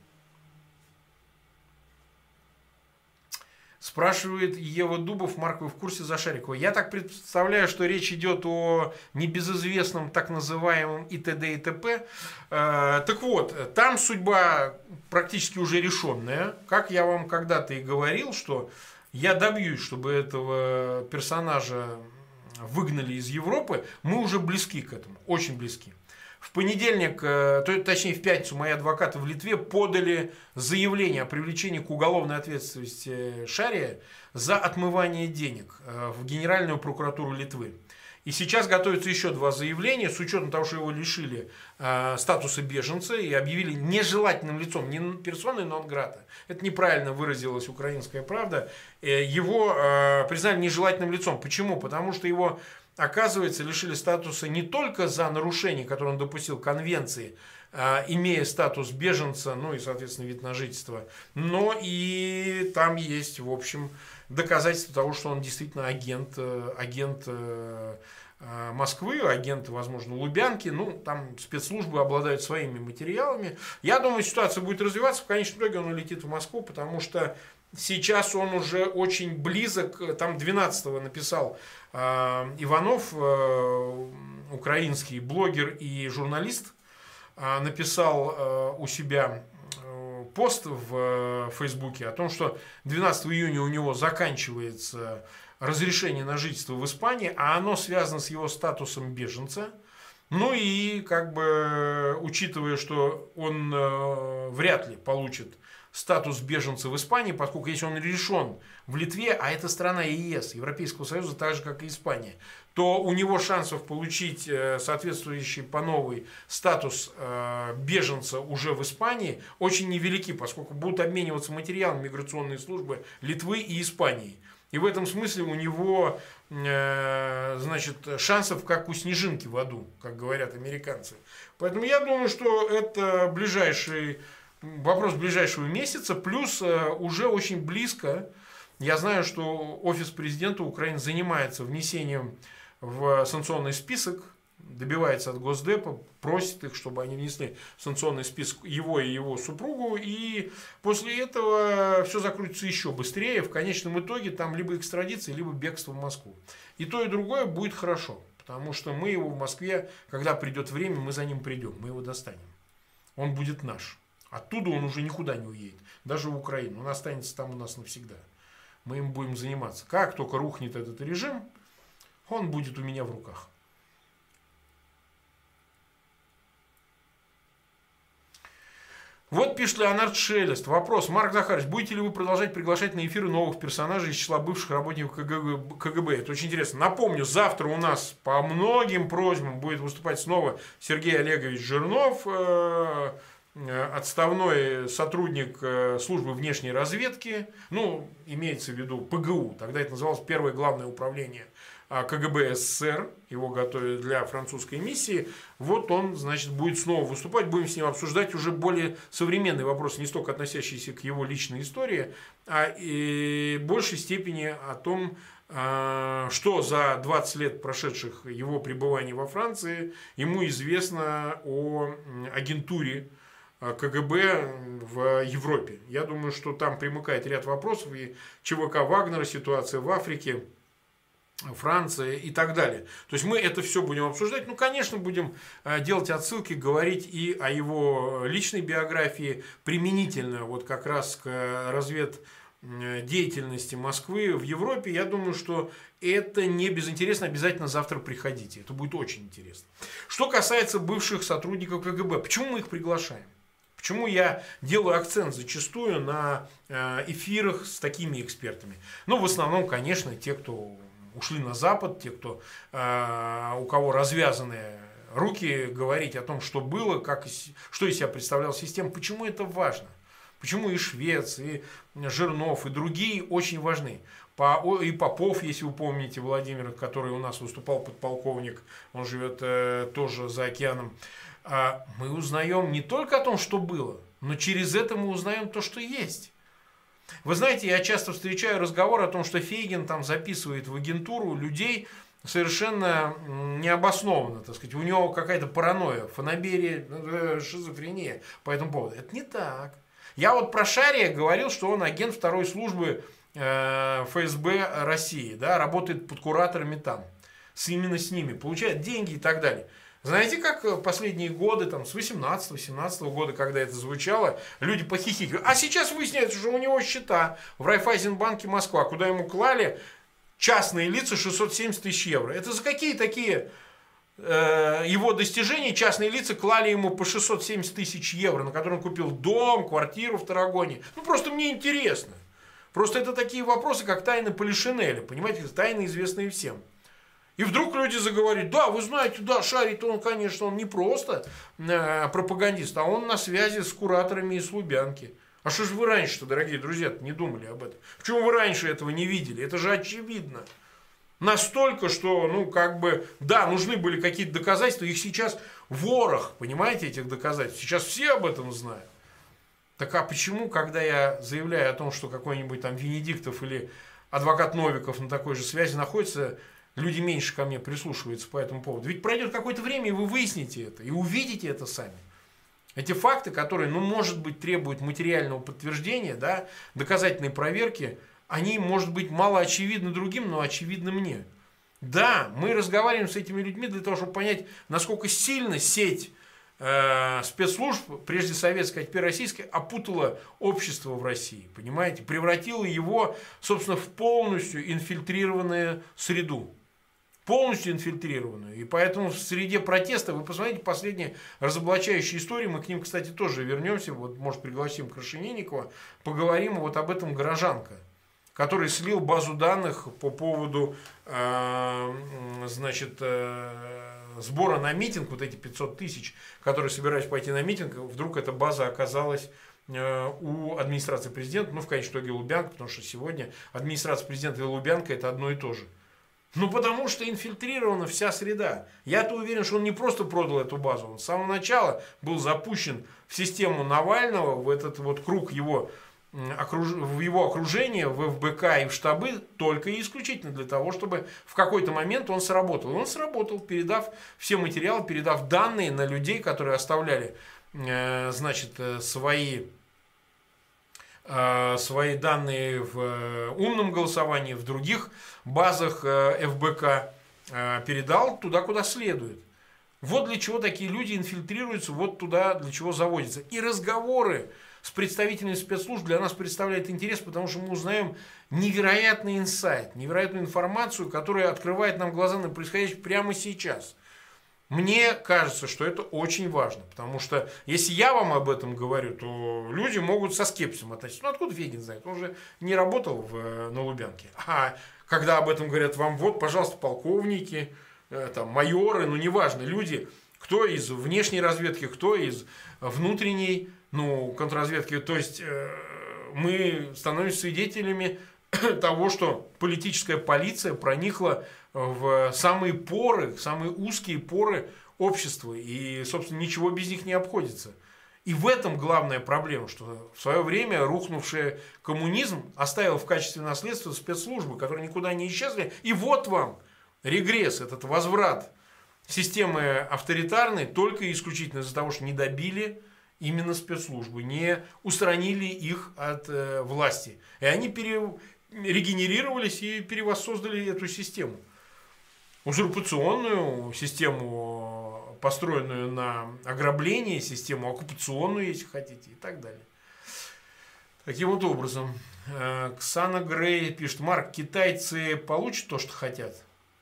[SPEAKER 1] Спрашивает Ева Дубов, Марк, вы в курсе за Шарикова? Я так представляю, что речь идет о небезызвестном так называемом и т.д. и т.п. Так вот, там судьба практически уже решенная. Как я вам когда-то и говорил, что я добьюсь, чтобы этого персонажа выгнали из Европы. Мы уже близки к этому, очень близки. В понедельник, точнее в пятницу, мои адвокаты в Литве подали заявление о привлечении к уголовной ответственности Шария за отмывание денег в Генеральную прокуратуру Литвы. И сейчас готовятся еще два заявления, с учетом того, что его лишили статуса беженца и объявили нежелательным лицом, не персоной нон-грата. Это неправильно выразилась «Украинская правда». Его признали нежелательным лицом. Почему? Потому что его, оказывается, лишили статуса не только за нарушение, которое он допустил конвенции, имея статус беженца, ну и, соответственно, вид на жительство, но и там есть, в общем, доказательство того, что он действительно агент Москвы, агент, возможно, Лубянки. Ну, там спецслужбы обладают своими материалами. Я думаю, ситуация будет развиваться. В конечном итоге он улетит в Москву, потому что сейчас он уже очень близок. Там 12-го написал Иванов, украинский блогер и журналист, написал у себя пост в Фейсбуке о том, что 12 июня у него заканчивается разрешение на жительство в Испании, а оно связано с его статусом беженца. Ну и как бы учитывая, что он вряд ли получит статус беженца в Испании, поскольку если он решен в Литве, а это страна ЕС, Европейского Союза, так же как и Испания, то у него шансов получить соответствующий по новой статус беженца уже в Испании очень невелики, поскольку будут обмениваться материалами миграционные службы Литвы и Испании. И в этом смысле у него, значит, шансов как у снежинки в аду, как говорят американцы. Поэтому я думаю, что это вопрос ближайшего месяца, плюс уже очень близко. Я знаю, что офис президента Украины занимается внесением в санкционный список, добивается от Госдепа, просит их, чтобы они внесли в санкционный список его и его супругу, и после этого все закрутится еще быстрее. В конечном итоге там либо экстрадиция, либо бегство в Москву. И то, и другое будет хорошо, потому что мы его в Москве, когда придет время, мы за ним придем, мы его достанем. Он будет наш. Оттуда он уже никуда не уедет, даже в Украину. Он останется там у нас навсегда. Мы им будем заниматься. Как только рухнет этот режим, он будет у меня в руках. Вот пишет Леонард Шелест. Вопрос. Марк Захарович, будете ли вы продолжать приглашать на эфиры новых персонажей из числа бывших работников КГБ? Это очень интересно. Напомню, завтра у нас по многим просьбам будет выступать снова Сергей Олегович Жирнов, отставной сотрудник службы внешней разведки, ну, имеется в виду ПГУ, тогда это называлось Первое главное управление КГБ СССР, его готовят для французской миссии. Вот он, значит, будет снова выступать, будем с ним обсуждать уже более современные вопросы, не столько относящиеся к его личной истории, а и в большей степени о том, что за 20 лет прошедших его пребывания во Франции ему известно о агентуре КГБ в Европе. Я думаю, что там примыкает ряд вопросов, и ЧВК Вагнера, ситуация в Африке, Франция и так далее. То есть мы это все будем обсуждать. Ну, конечно, будем делать отсылки, говорить и о его личной биографии, применительно вот как раз к разведдеятельности Москвы в Европе. Я думаю, что это не безинтересно. Обязательно завтра приходите. Это будет очень интересно. Что касается бывших сотрудников КГБ, почему мы их приглашаем? Почему я делаю акцент зачастую на эфирах с такими экспертами? Ну, в основном, конечно, те, кто ушли на Запад, те, кто, у кого развязаны руки, говорить о том, что было, что из себя представляла система. Почему это важно? Почему и Швец, и Жирнов, и другие очень важны. И Попов, если вы помните, Владимир, который у нас выступал, подполковник, он живет тоже за океаном. Мы узнаем не только о том, что было, но через это мы узнаем то, что есть. Вы знаете, я часто встречаю разговор о том, что Фейгин там записывает в агентуру людей совершенно необоснованно, так сказать. У него какая-то паранойя, фанаберия, шизофрения по этому поводу. Это не так. Я вот про Шария говорил, что он агент второй службы ФСБ России, да, работает под кураторами там, именно с ними, получает деньги и так далее. Знаете, как последние годы, там, с 18-17 года, когда это звучало, люди похихикали. А сейчас выясняется, что у него счета в Райффайзенбанке Москва, куда ему клали частные лица 670 тысяч евро. Это за какие такие его достижения частные лица клали ему по 670 тысяч евро, на которые он купил дом, квартиру в Таррагоне? Ну, просто мне интересно. Просто это такие вопросы, как тайны Полишинеля, понимаете, тайны, известные всем. И вдруг люди заговорят: да, вы знаете, да, Шарий, он, конечно, он не просто пропагандист, а он на связи с кураторами из Лубянки. А что же вы раньше-то, дорогие друзья, не думали об этом? Почему вы раньше этого не видели? Это же очевидно. Настолько, что, ну, как бы, да, нужны были какие-то доказательства, их сейчас ворох, понимаете, этих доказательств. Сейчас все об этом знают. Так а почему, когда я заявляю о том, что какой-нибудь там Венедиктов или адвокат Новиков на такой же связи находится, люди меньше ко мне прислушиваются по этому поводу? Ведь пройдет какое-то время, и вы выясните это, и увидите это сами. Эти факты, которые, ну, может быть, требуют материального подтверждения, да, доказательной проверки, они, может быть, мало очевидны другим, но очевидны мне. Да, мы разговариваем с этими людьми для того, чтобы понять, насколько сильно сеть спецслужб, прежде советской, а теперь российской, опутала общество в России, понимаете, превратила его, собственно, в полностью инфильтрированную среду. Полностью инфильтрированную. И поэтому в среде протеста, вы посмотрите последние разоблачающие истории, мы к ним, кстати, тоже вернемся, вот, может, пригласим Крашенинникова, поговорим вот об этом Горожанка, который слил базу данных по поводу, значит, сбора на митинг, вот эти 500 тысяч, которые собирались пойти на митинг, вдруг эта база оказалась у администрации президента, ну, в конечном итоге Лубянка, потому что сегодня администрация президента и Лубянка это одно и то же. Ну, потому что инфильтрирована вся среда. Я-то уверен, что он не просто продал эту базу, он с самого начала был запущен в систему Навального, в этот вот круг его, в его окружение, в ФБК и в штабы, только и исключительно для того, чтобы в какой-то момент он сработал. И он сработал, передав все материалы, передав данные на людей, которые оставляли, значит, свои данные в умном голосовании, в других базах ФБК, передал туда, куда следует. Вот для чего такие люди инфильтрируются, вот туда для чего заводятся. И разговоры с представителями спецслужб для нас представляют интерес, потому что мы узнаем невероятный инсайт, невероятную информацию, которая открывает нам глаза на происходящее прямо сейчас. Мне кажется, что это очень важно, потому что если я вам об этом говорю, то люди могут со скепсисом относиться. Ну, откуда Фейгин знает? Он же не работал на Лубянке. А когда об этом говорят вам, вот, пожалуйста, полковники, там, майоры, ну, неважно, люди, кто из внешней разведки, кто из внутренней, ну, контрразведки. То есть мы становимся свидетелями того, что политическая полиция проникла в самые поры, самые узкие поры общества. И, собственно, ничего без них не обходится. И в этом главная проблема, что в свое время рухнувший коммунизм оставил в качестве наследства спецслужбы, которые никуда не исчезли. И вот вам регресс, этот возврат системы авторитарной только и исключительно из-за того, что не добили именно спецслужбы, не устранили их от власти. И они регенерировались и перевоссоздали эту систему. Узурпационную систему, построенную на ограблении, систему оккупационную, если хотите, и так далее. Таким вот образом. Ксана Грей пишет: Марк, китайцы получат то, что хотят?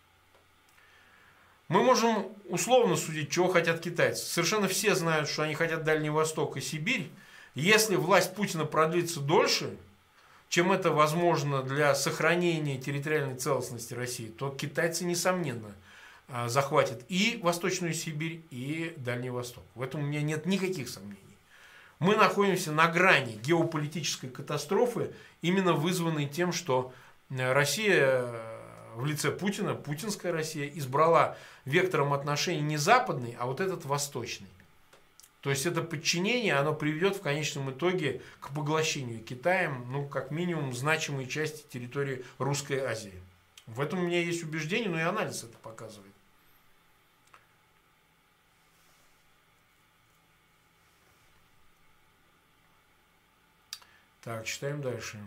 [SPEAKER 1] Мы можем условно судить, чего хотят китайцы. Совершенно все знают, что они хотят Дальний Восток и Сибирь. Если власть Путина продлится дольше, чем это возможно для сохранения территориальной целостности России, то китайцы, несомненно, захватят и Восточную Сибирь, и Дальний Восток. В этом у меня нет никаких сомнений. Мы находимся на грани геополитической катастрофы, именно вызванной тем, что Россия в лице Путина, путинская Россия, избрала вектором отношений не западный, а вот этот восточный. То есть это подчинение, оно приведет в конечном итоге к поглощению Китаем, ну, как минимум, значимой части территории Русской Азии. В этом у меня есть убеждение, но и анализ это показывает. Так, читаем дальше.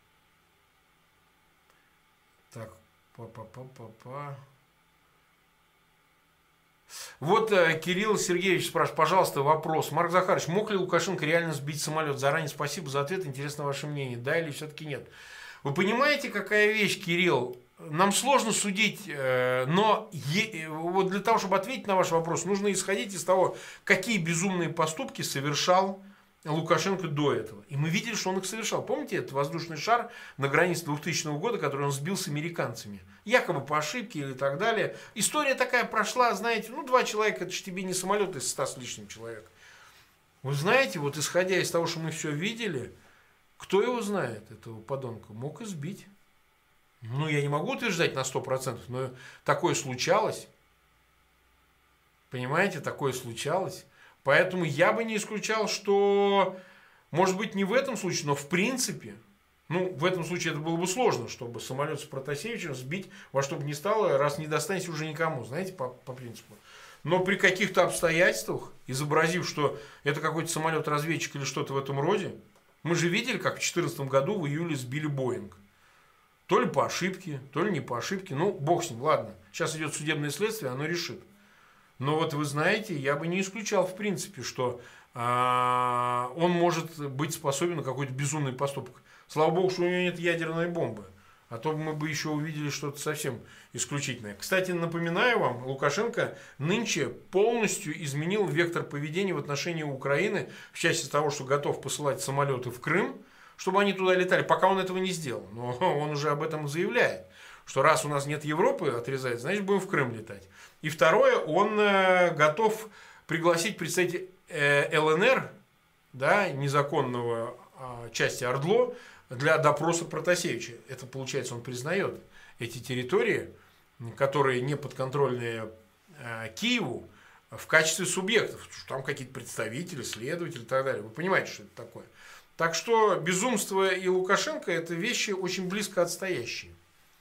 [SPEAKER 1] Так, Вот Кирилл Сергеевич спрашивает: пожалуйста, вопрос. Марк Захарович, мог ли Лукашенко реально сбить самолет? Заранее спасибо за ответ. Интересно ваше мнение. Да или все-таки нет? Вы понимаете, какая вещь, Кирилл? Нам сложно судить, но вот для того, чтобы ответить на ваш вопрос, нужно исходить из того, какие безумные поступки совершал Лукашенко до этого. И мы видели, что он их совершал. Помните этот воздушный шар на границе 2000 года, который он сбил с американцами? Якобы по ошибке или так далее. История такая прошла, знаете, ну 2 человека, это же тебе не самолет из 100 с лишним человек. Вы знаете, вот исходя из того, что мы все видели, кто его знает, этого подонка, мог и сбить. Ну, я не могу утверждать на 100%, но такое случалось. Понимаете, такое случалось. Поэтому я бы не исключал, что, может быть, не в этом случае, но в принципе, ну, в этом случае это было бы сложно, чтобы самолет с Протасевичем сбить во что бы ни стало, раз не достанется уже никому, знаете, по принципу. Но при каких-то обстоятельствах, изобразив, что это какой-то самолет-разведчик или что-то в этом роде, мы же видели, как в 2014 году в июле сбили Боинг. То ли по ошибке, то ли не по ошибке. Ну, бог с ним, ладно. Сейчас идет судебное следствие, оно решит. Но вот вы знаете, я бы не исключал в принципе, что он может быть способен на какой-то безумный поступок. Слава богу, что у него нет ядерной бомбы. А то мы бы еще увидели что-то совсем исключительное. Кстати, напоминаю вам, Лукашенко нынче полностью изменил вектор поведения в отношении Украины в части того, что готов посылать самолеты в Крым, чтобы они туда летали, пока он этого не сделал. Но он уже об этом заявляет, что раз у нас нет Европы, отрезает, значит будем в Крым летать. И второе, он готов пригласить представителей ЛНР, да, незаконного части ОРДЛО, для допроса Протасевича. Это, получается, он признает эти территории, которые не подконтрольные Киеву, в качестве субъектов. Там какие-то представители, следователи и так далее. Вы понимаете, что это такое. Так что безумство и Лукашенко – это вещи очень близко отстоящие.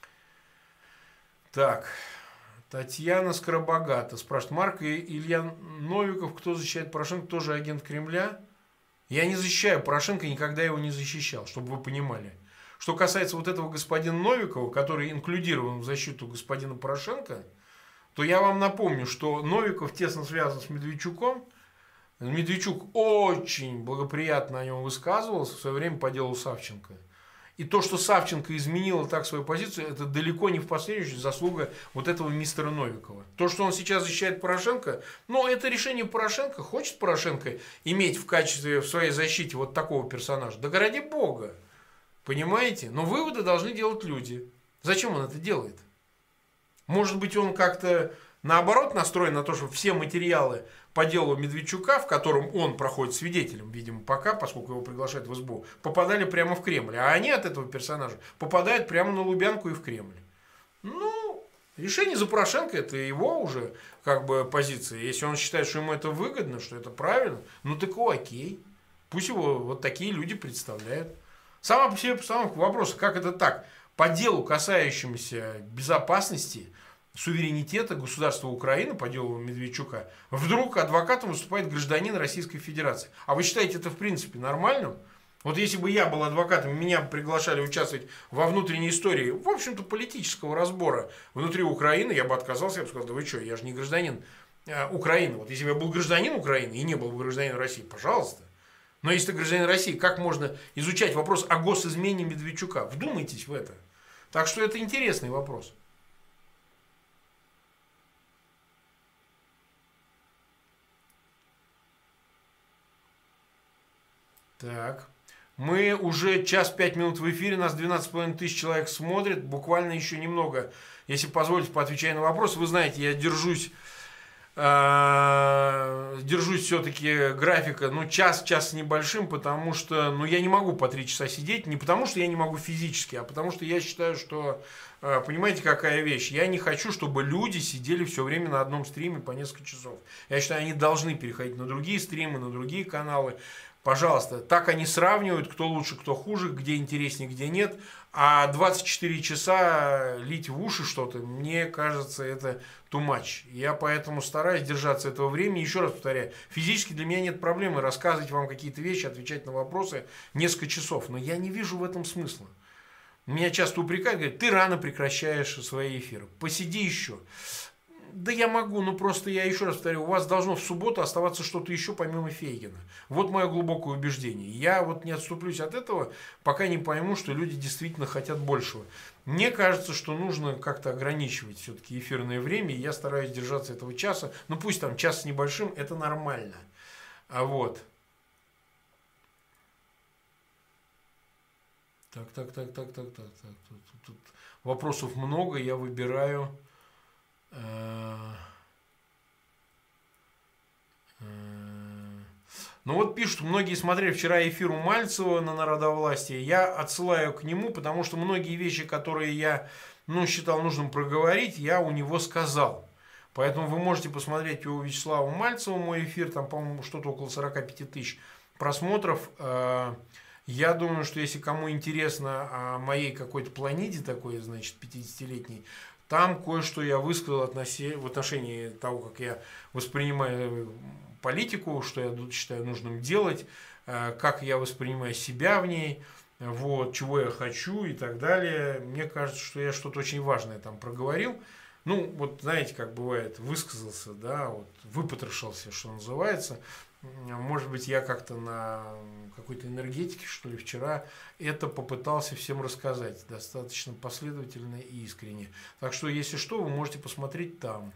[SPEAKER 1] Так, Татьяна Скоробогата спрашивает: Марк и Илья Новиков, кто защищает Порошенко, тоже агент Кремля? Я не защищаю Порошенко, никогда его не защищал, чтобы вы понимали. Что касается вот этого господина Новикова, который инклюдирован в защиту господина Порошенко, то я вам напомню, что Новиков тесно связан с Медведчуком. Медведчук очень благоприятно о нем высказывался в свое время по делу Савченко. И то, что Савченко изменила так свою позицию, это далеко не в последнюю очередь заслуга вот этого мистера Новикова. То, что он сейчас защищает Порошенко, ну, это решение Порошенко. Хочет Порошенко иметь в качестве, в своей защите вот такого персонажа? Да ради бога. Понимаете? Но выводы должны делать люди. Зачем он это делает? Может быть, он как-то наоборот настроен на то, что все материалы по делу Медведчука, в котором он проходит свидетелем, видимо, пока, поскольку его приглашают в СБУ, попадали прямо в Кремль. А они от этого персонажа попадают прямо на Лубянку и в Кремль. Ну, Решение за Порошенко – это его уже как бы позиция. Если он считает, что ему это выгодно, что это правильно, ну так окей. Пусть его вот такие люди представляют. Сама по себе постановка вопроса, как это так? По делу, касающемуся безопасности, суверенитета государства Украины, по делу Медведчука, вдруг адвокатом выступает гражданин Российской Федерации. А вы считаете это в принципе нормальным? Вот если бы я был адвокатом, меня приглашали участвовать во внутренней истории, в общем-то, политического разбора внутри Украины, я бы отказался, я бы сказал, да вы что, я же не гражданин Украины. Вот если бы я был гражданин Украины и не был бы гражданином России, пожалуйста. Но если ты гражданин России, как можно изучать вопрос о госизмене Медведчука? Вдумайтесь в это. Так что это интересный вопрос. Так. Мы уже час 5 минут в эфире, нас 12,5 тысяч человек смотрит, буквально еще немного, если позволите, поотвечаю на вопрос. Вы знаете, я держусь все-таки графика, ну, час с небольшим, потому что, ну, я не могу по 3 часа сидеть, не потому что я не могу физически, а потому что я считаю, что, понимаете, какая вещь, я не хочу, чтобы люди сидели все время на одном стриме по несколько часов. Я считаю, они должны переходить на другие стримы, на другие каналы. Пожалуйста, так они сравнивают, кто лучше, кто хуже, где интереснее, где нет. А 24 часа лить в уши что-то, мне кажется, это too much. Я поэтому стараюсь держаться этого времени. Еще раз повторяю, физически для меня нет проблемы рассказывать вам какие-то вещи, отвечать на вопросы несколько часов. Но я не вижу в этом смысла. Меня часто упрекают, говорят, ты рано прекращаешь свои эфиры. Посиди еще. Да я могу, но просто я еще раз повторю, у вас должно в субботу оставаться что-то еще помимо Фейгина. Вот мое глубокое убеждение. Я вот не отступлюсь от этого, пока не пойму, что люди действительно хотят большего. Мне кажется, что нужно как-то ограничивать все-таки эфирное время, и я стараюсь держаться этого часа. Ну пусть там час с небольшим, это нормально. А вот. Так. Тут вопросов много, я выбираю. Ну вот пишут, многие смотрели вчера эфир у Мальцева на народовластие. Я отсылаю к нему, потому что многие вещи, которые я считал нужным проговорить, я у него сказал. Поэтому вы можете посмотреть у Вячеслава Мальцева мой эфир, там, по-моему, что-то около 45 тысяч просмотров. Я думаю, что если кому интересно о моей какой-то планете такой, значит, 50-летней, там кое-что я высказал в отношении того, как я воспринимаю политику, что я считаю нужным делать, как я воспринимаю себя в ней, вот, чего я хочу и так далее. Мне кажется, что я что-то очень важное там проговорил. Ну, вот знаете, как бывает, высказался, да, вот, выпотрошился, что называется. Может быть, я как-то на какой-то энергетике, что ли, вчера это попытался всем рассказать. Достаточно последовательно и искренне. Так что, если что, вы можете посмотреть там.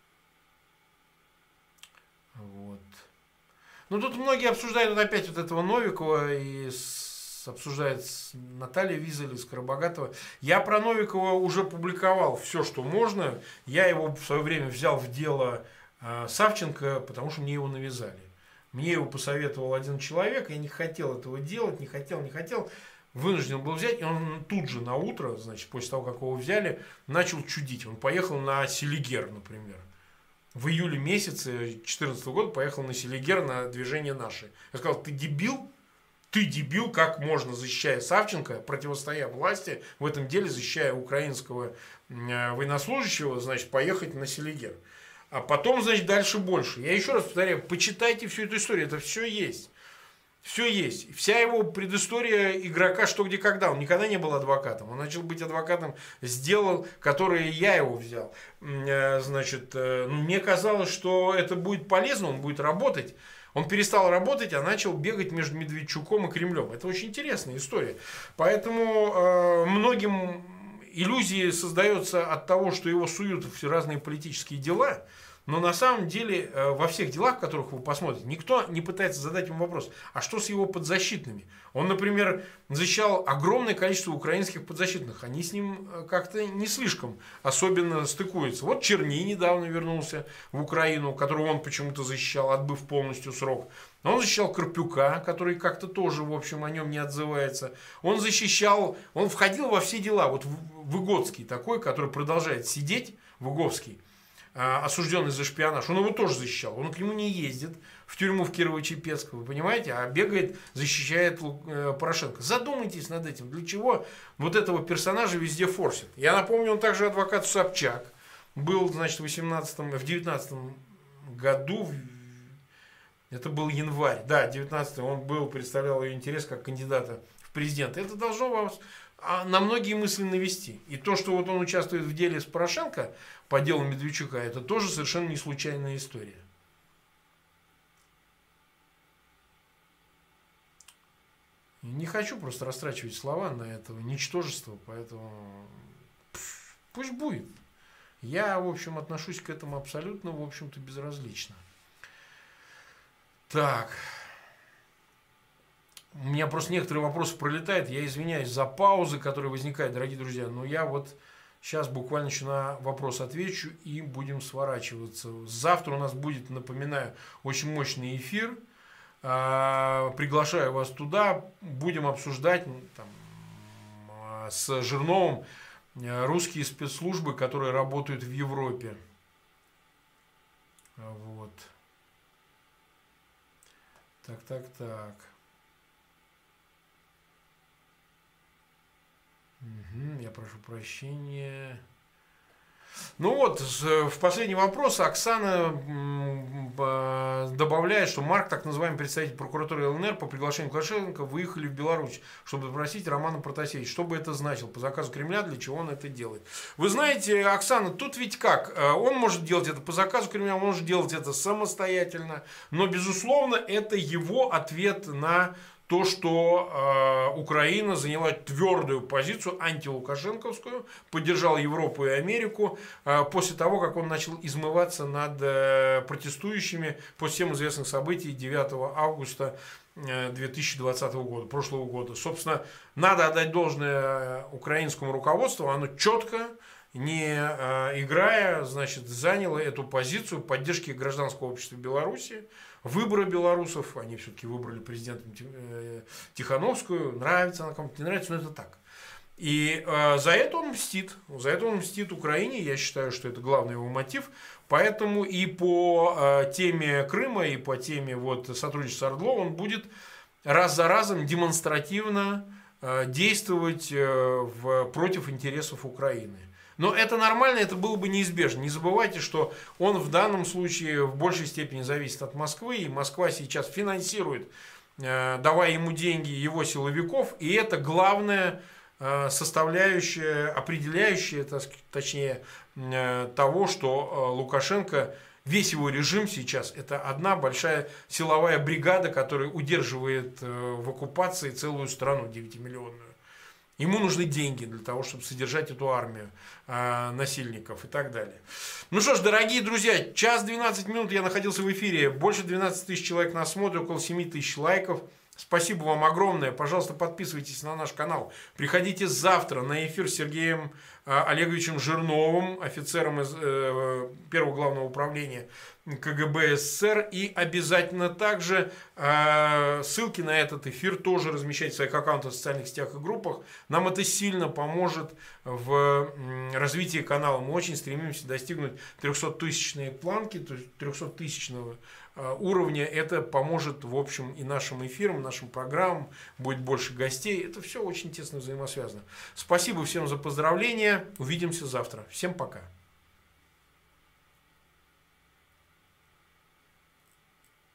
[SPEAKER 1] Вот. Ну, тут многие обсуждают вот опять вот этого Новикова и обсуждают с Натальей Визель, Скоробогатова. Я про Новикова уже публиковал все, что можно. Я его в свое время взял в дело Савченко, потому что мне его навязали. Мне его посоветовал один человек, я не хотел этого делать, не хотел, вынужден был взять, и он тут же на утро, значит, после того, как его взяли, начал чудить. Он поехал на Селигер, например. В июле месяце 2014 года поехал на Селигер на движение «Наши». Я сказал, ты дебил? Ты дебил, как можно, защищая Савченко, противостоя власти, в этом деле защищая украинского военнослужащего, значит, поехать на Селигер. А потом, значит, дальше больше. Я еще раз повторяю, почитайте всю эту историю, это все есть. Все есть. Вся его предыстория игрока «Что, где, когда». Он никогда не был адвокатом. Он начал быть адвокатом, сделал, который я его взял. Значит, мне казалось, что это будет полезно, он будет работать. Он перестал работать, а начал бегать между Медведчуком и Кремлем. Это очень интересная история. Поэтому многим иллюзии создается от того, что его суют в разные политические дела. Но на самом деле во всех делах, в которых вы посмотрите, никто не пытается задать ему вопрос, а что с его подзащитными? Он, например, защищал огромное количество украинских подзащитных. Они с ним как-то не слишком особенно стыкуются. Вот Черни недавно вернулся в Украину, которого он почему-то защищал, отбыв полностью срок. Он защищал Карпюка, который как-то тоже, в общем, о нем не отзывается. Он входил во все дела. Вот Выгодский такой, который продолжает сидеть. Выговский, осужденный за шпионаж, он его тоже защищал. Он к нему не ездит в тюрьму в Кирово-Чепецк, вы понимаете, а бегает, защищает Порошенко. Задумайтесь над этим, для чего вот этого персонажа везде форсит. Я напомню, он также адвокат Собчак. Был, значит, в 19 году, это был январь, да, 19-й, он был, представлял ее интерес как кандидата в президенты. Это должно вас на многие мысли навести. И то, что вот он участвует в деле с Порошенко по делу Медведчука, это тоже совершенно не случайная история. Не хочу просто растрачивать слова на этого ничтожества, поэтому пусть будет. Я, в общем, отношусь к этому абсолютно, в общем-то, безразлично. Так. У меня просто некоторые вопросы пролетают. Я извиняюсь за паузы, которые возникают, дорогие друзья. Но я вот сейчас буквально еще на вопрос отвечу и будем сворачиваться. Завтра у нас будет, напоминаю, очень мощный эфир. Приглашаю вас туда. Будем обсуждать там, с Жирновым русские спецслужбы, которые работают в Европе. Вот. Так. Я прошу прощения. Ну вот, в последний вопрос Оксана добавляет, что Марк, так называемый представитель прокуратуры ЛНР, по приглашению Лукашенко выехали в Беларусь, чтобы допросить Романа Протасевича. Что бы это значило? По заказу Кремля, для чего он это делает? Вы знаете, Оксана, тут ведь как? Он может делать это по заказу Кремля, он может делать это самостоятельно, но, безусловно, это его ответ на то, что Украина заняла твердую позицию антилукашенковскую, поддержала Европу и Америку после того, как он начал измываться над протестующими после всем известных событий 9 августа 2020 года, прошлого года. Собственно, надо отдать должное украинскому руководству, оно четко, не играя, значит, заняло эту позицию поддержки гражданского общества Беларуси, выбора белорусов, они все-таки выбрали президентом Тихановскую, нравится она кому-то, не нравится, но это так. И за это он мстит Украине, я считаю, что это главный его мотив, поэтому и по теме Крыма, и по теме вот, сотрудничества с ОРДЛО он будет раз за разом демонстративно действовать против интересов Украины. Но это нормально, это было бы неизбежно. Не забывайте, что он в данном случае в большей степени зависит от Москвы, и Москва сейчас финансирует, давая ему деньги, его силовиков, и это главная составляющая, определяющая, точнее, того, что Лукашенко, весь его режим сейчас, это одна большая силовая бригада, которая удерживает в оккупации целую страну 9-миллионную. Ему нужны деньги для того, чтобы содержать эту армию насильников и так далее. Ну что ж, дорогие друзья, час 12 минут я находился в эфире. Больше 12 тысяч человек нас смотрят, около 7 тысяч лайков. Спасибо вам огромное. Пожалуйста, подписывайтесь на наш канал. Приходите завтра на эфир с Сергеем Олеговичем Жирновым, офицером из Первого главного управления КГБ СССР. И обязательно также ссылки на этот эфир тоже размещайте в своих аккаунтах в социальных сетях и группах. Нам это сильно поможет в развитии канала. Мы очень стремимся достигнуть 300-тысячной планки, то есть 300-тысячного уровня. Это поможет, в общем, и нашим эфирам, нашим программам, будет больше гостей. Это все очень тесно взаимосвязано. Спасибо всем за поздравления. Увидимся завтра. Всем пока.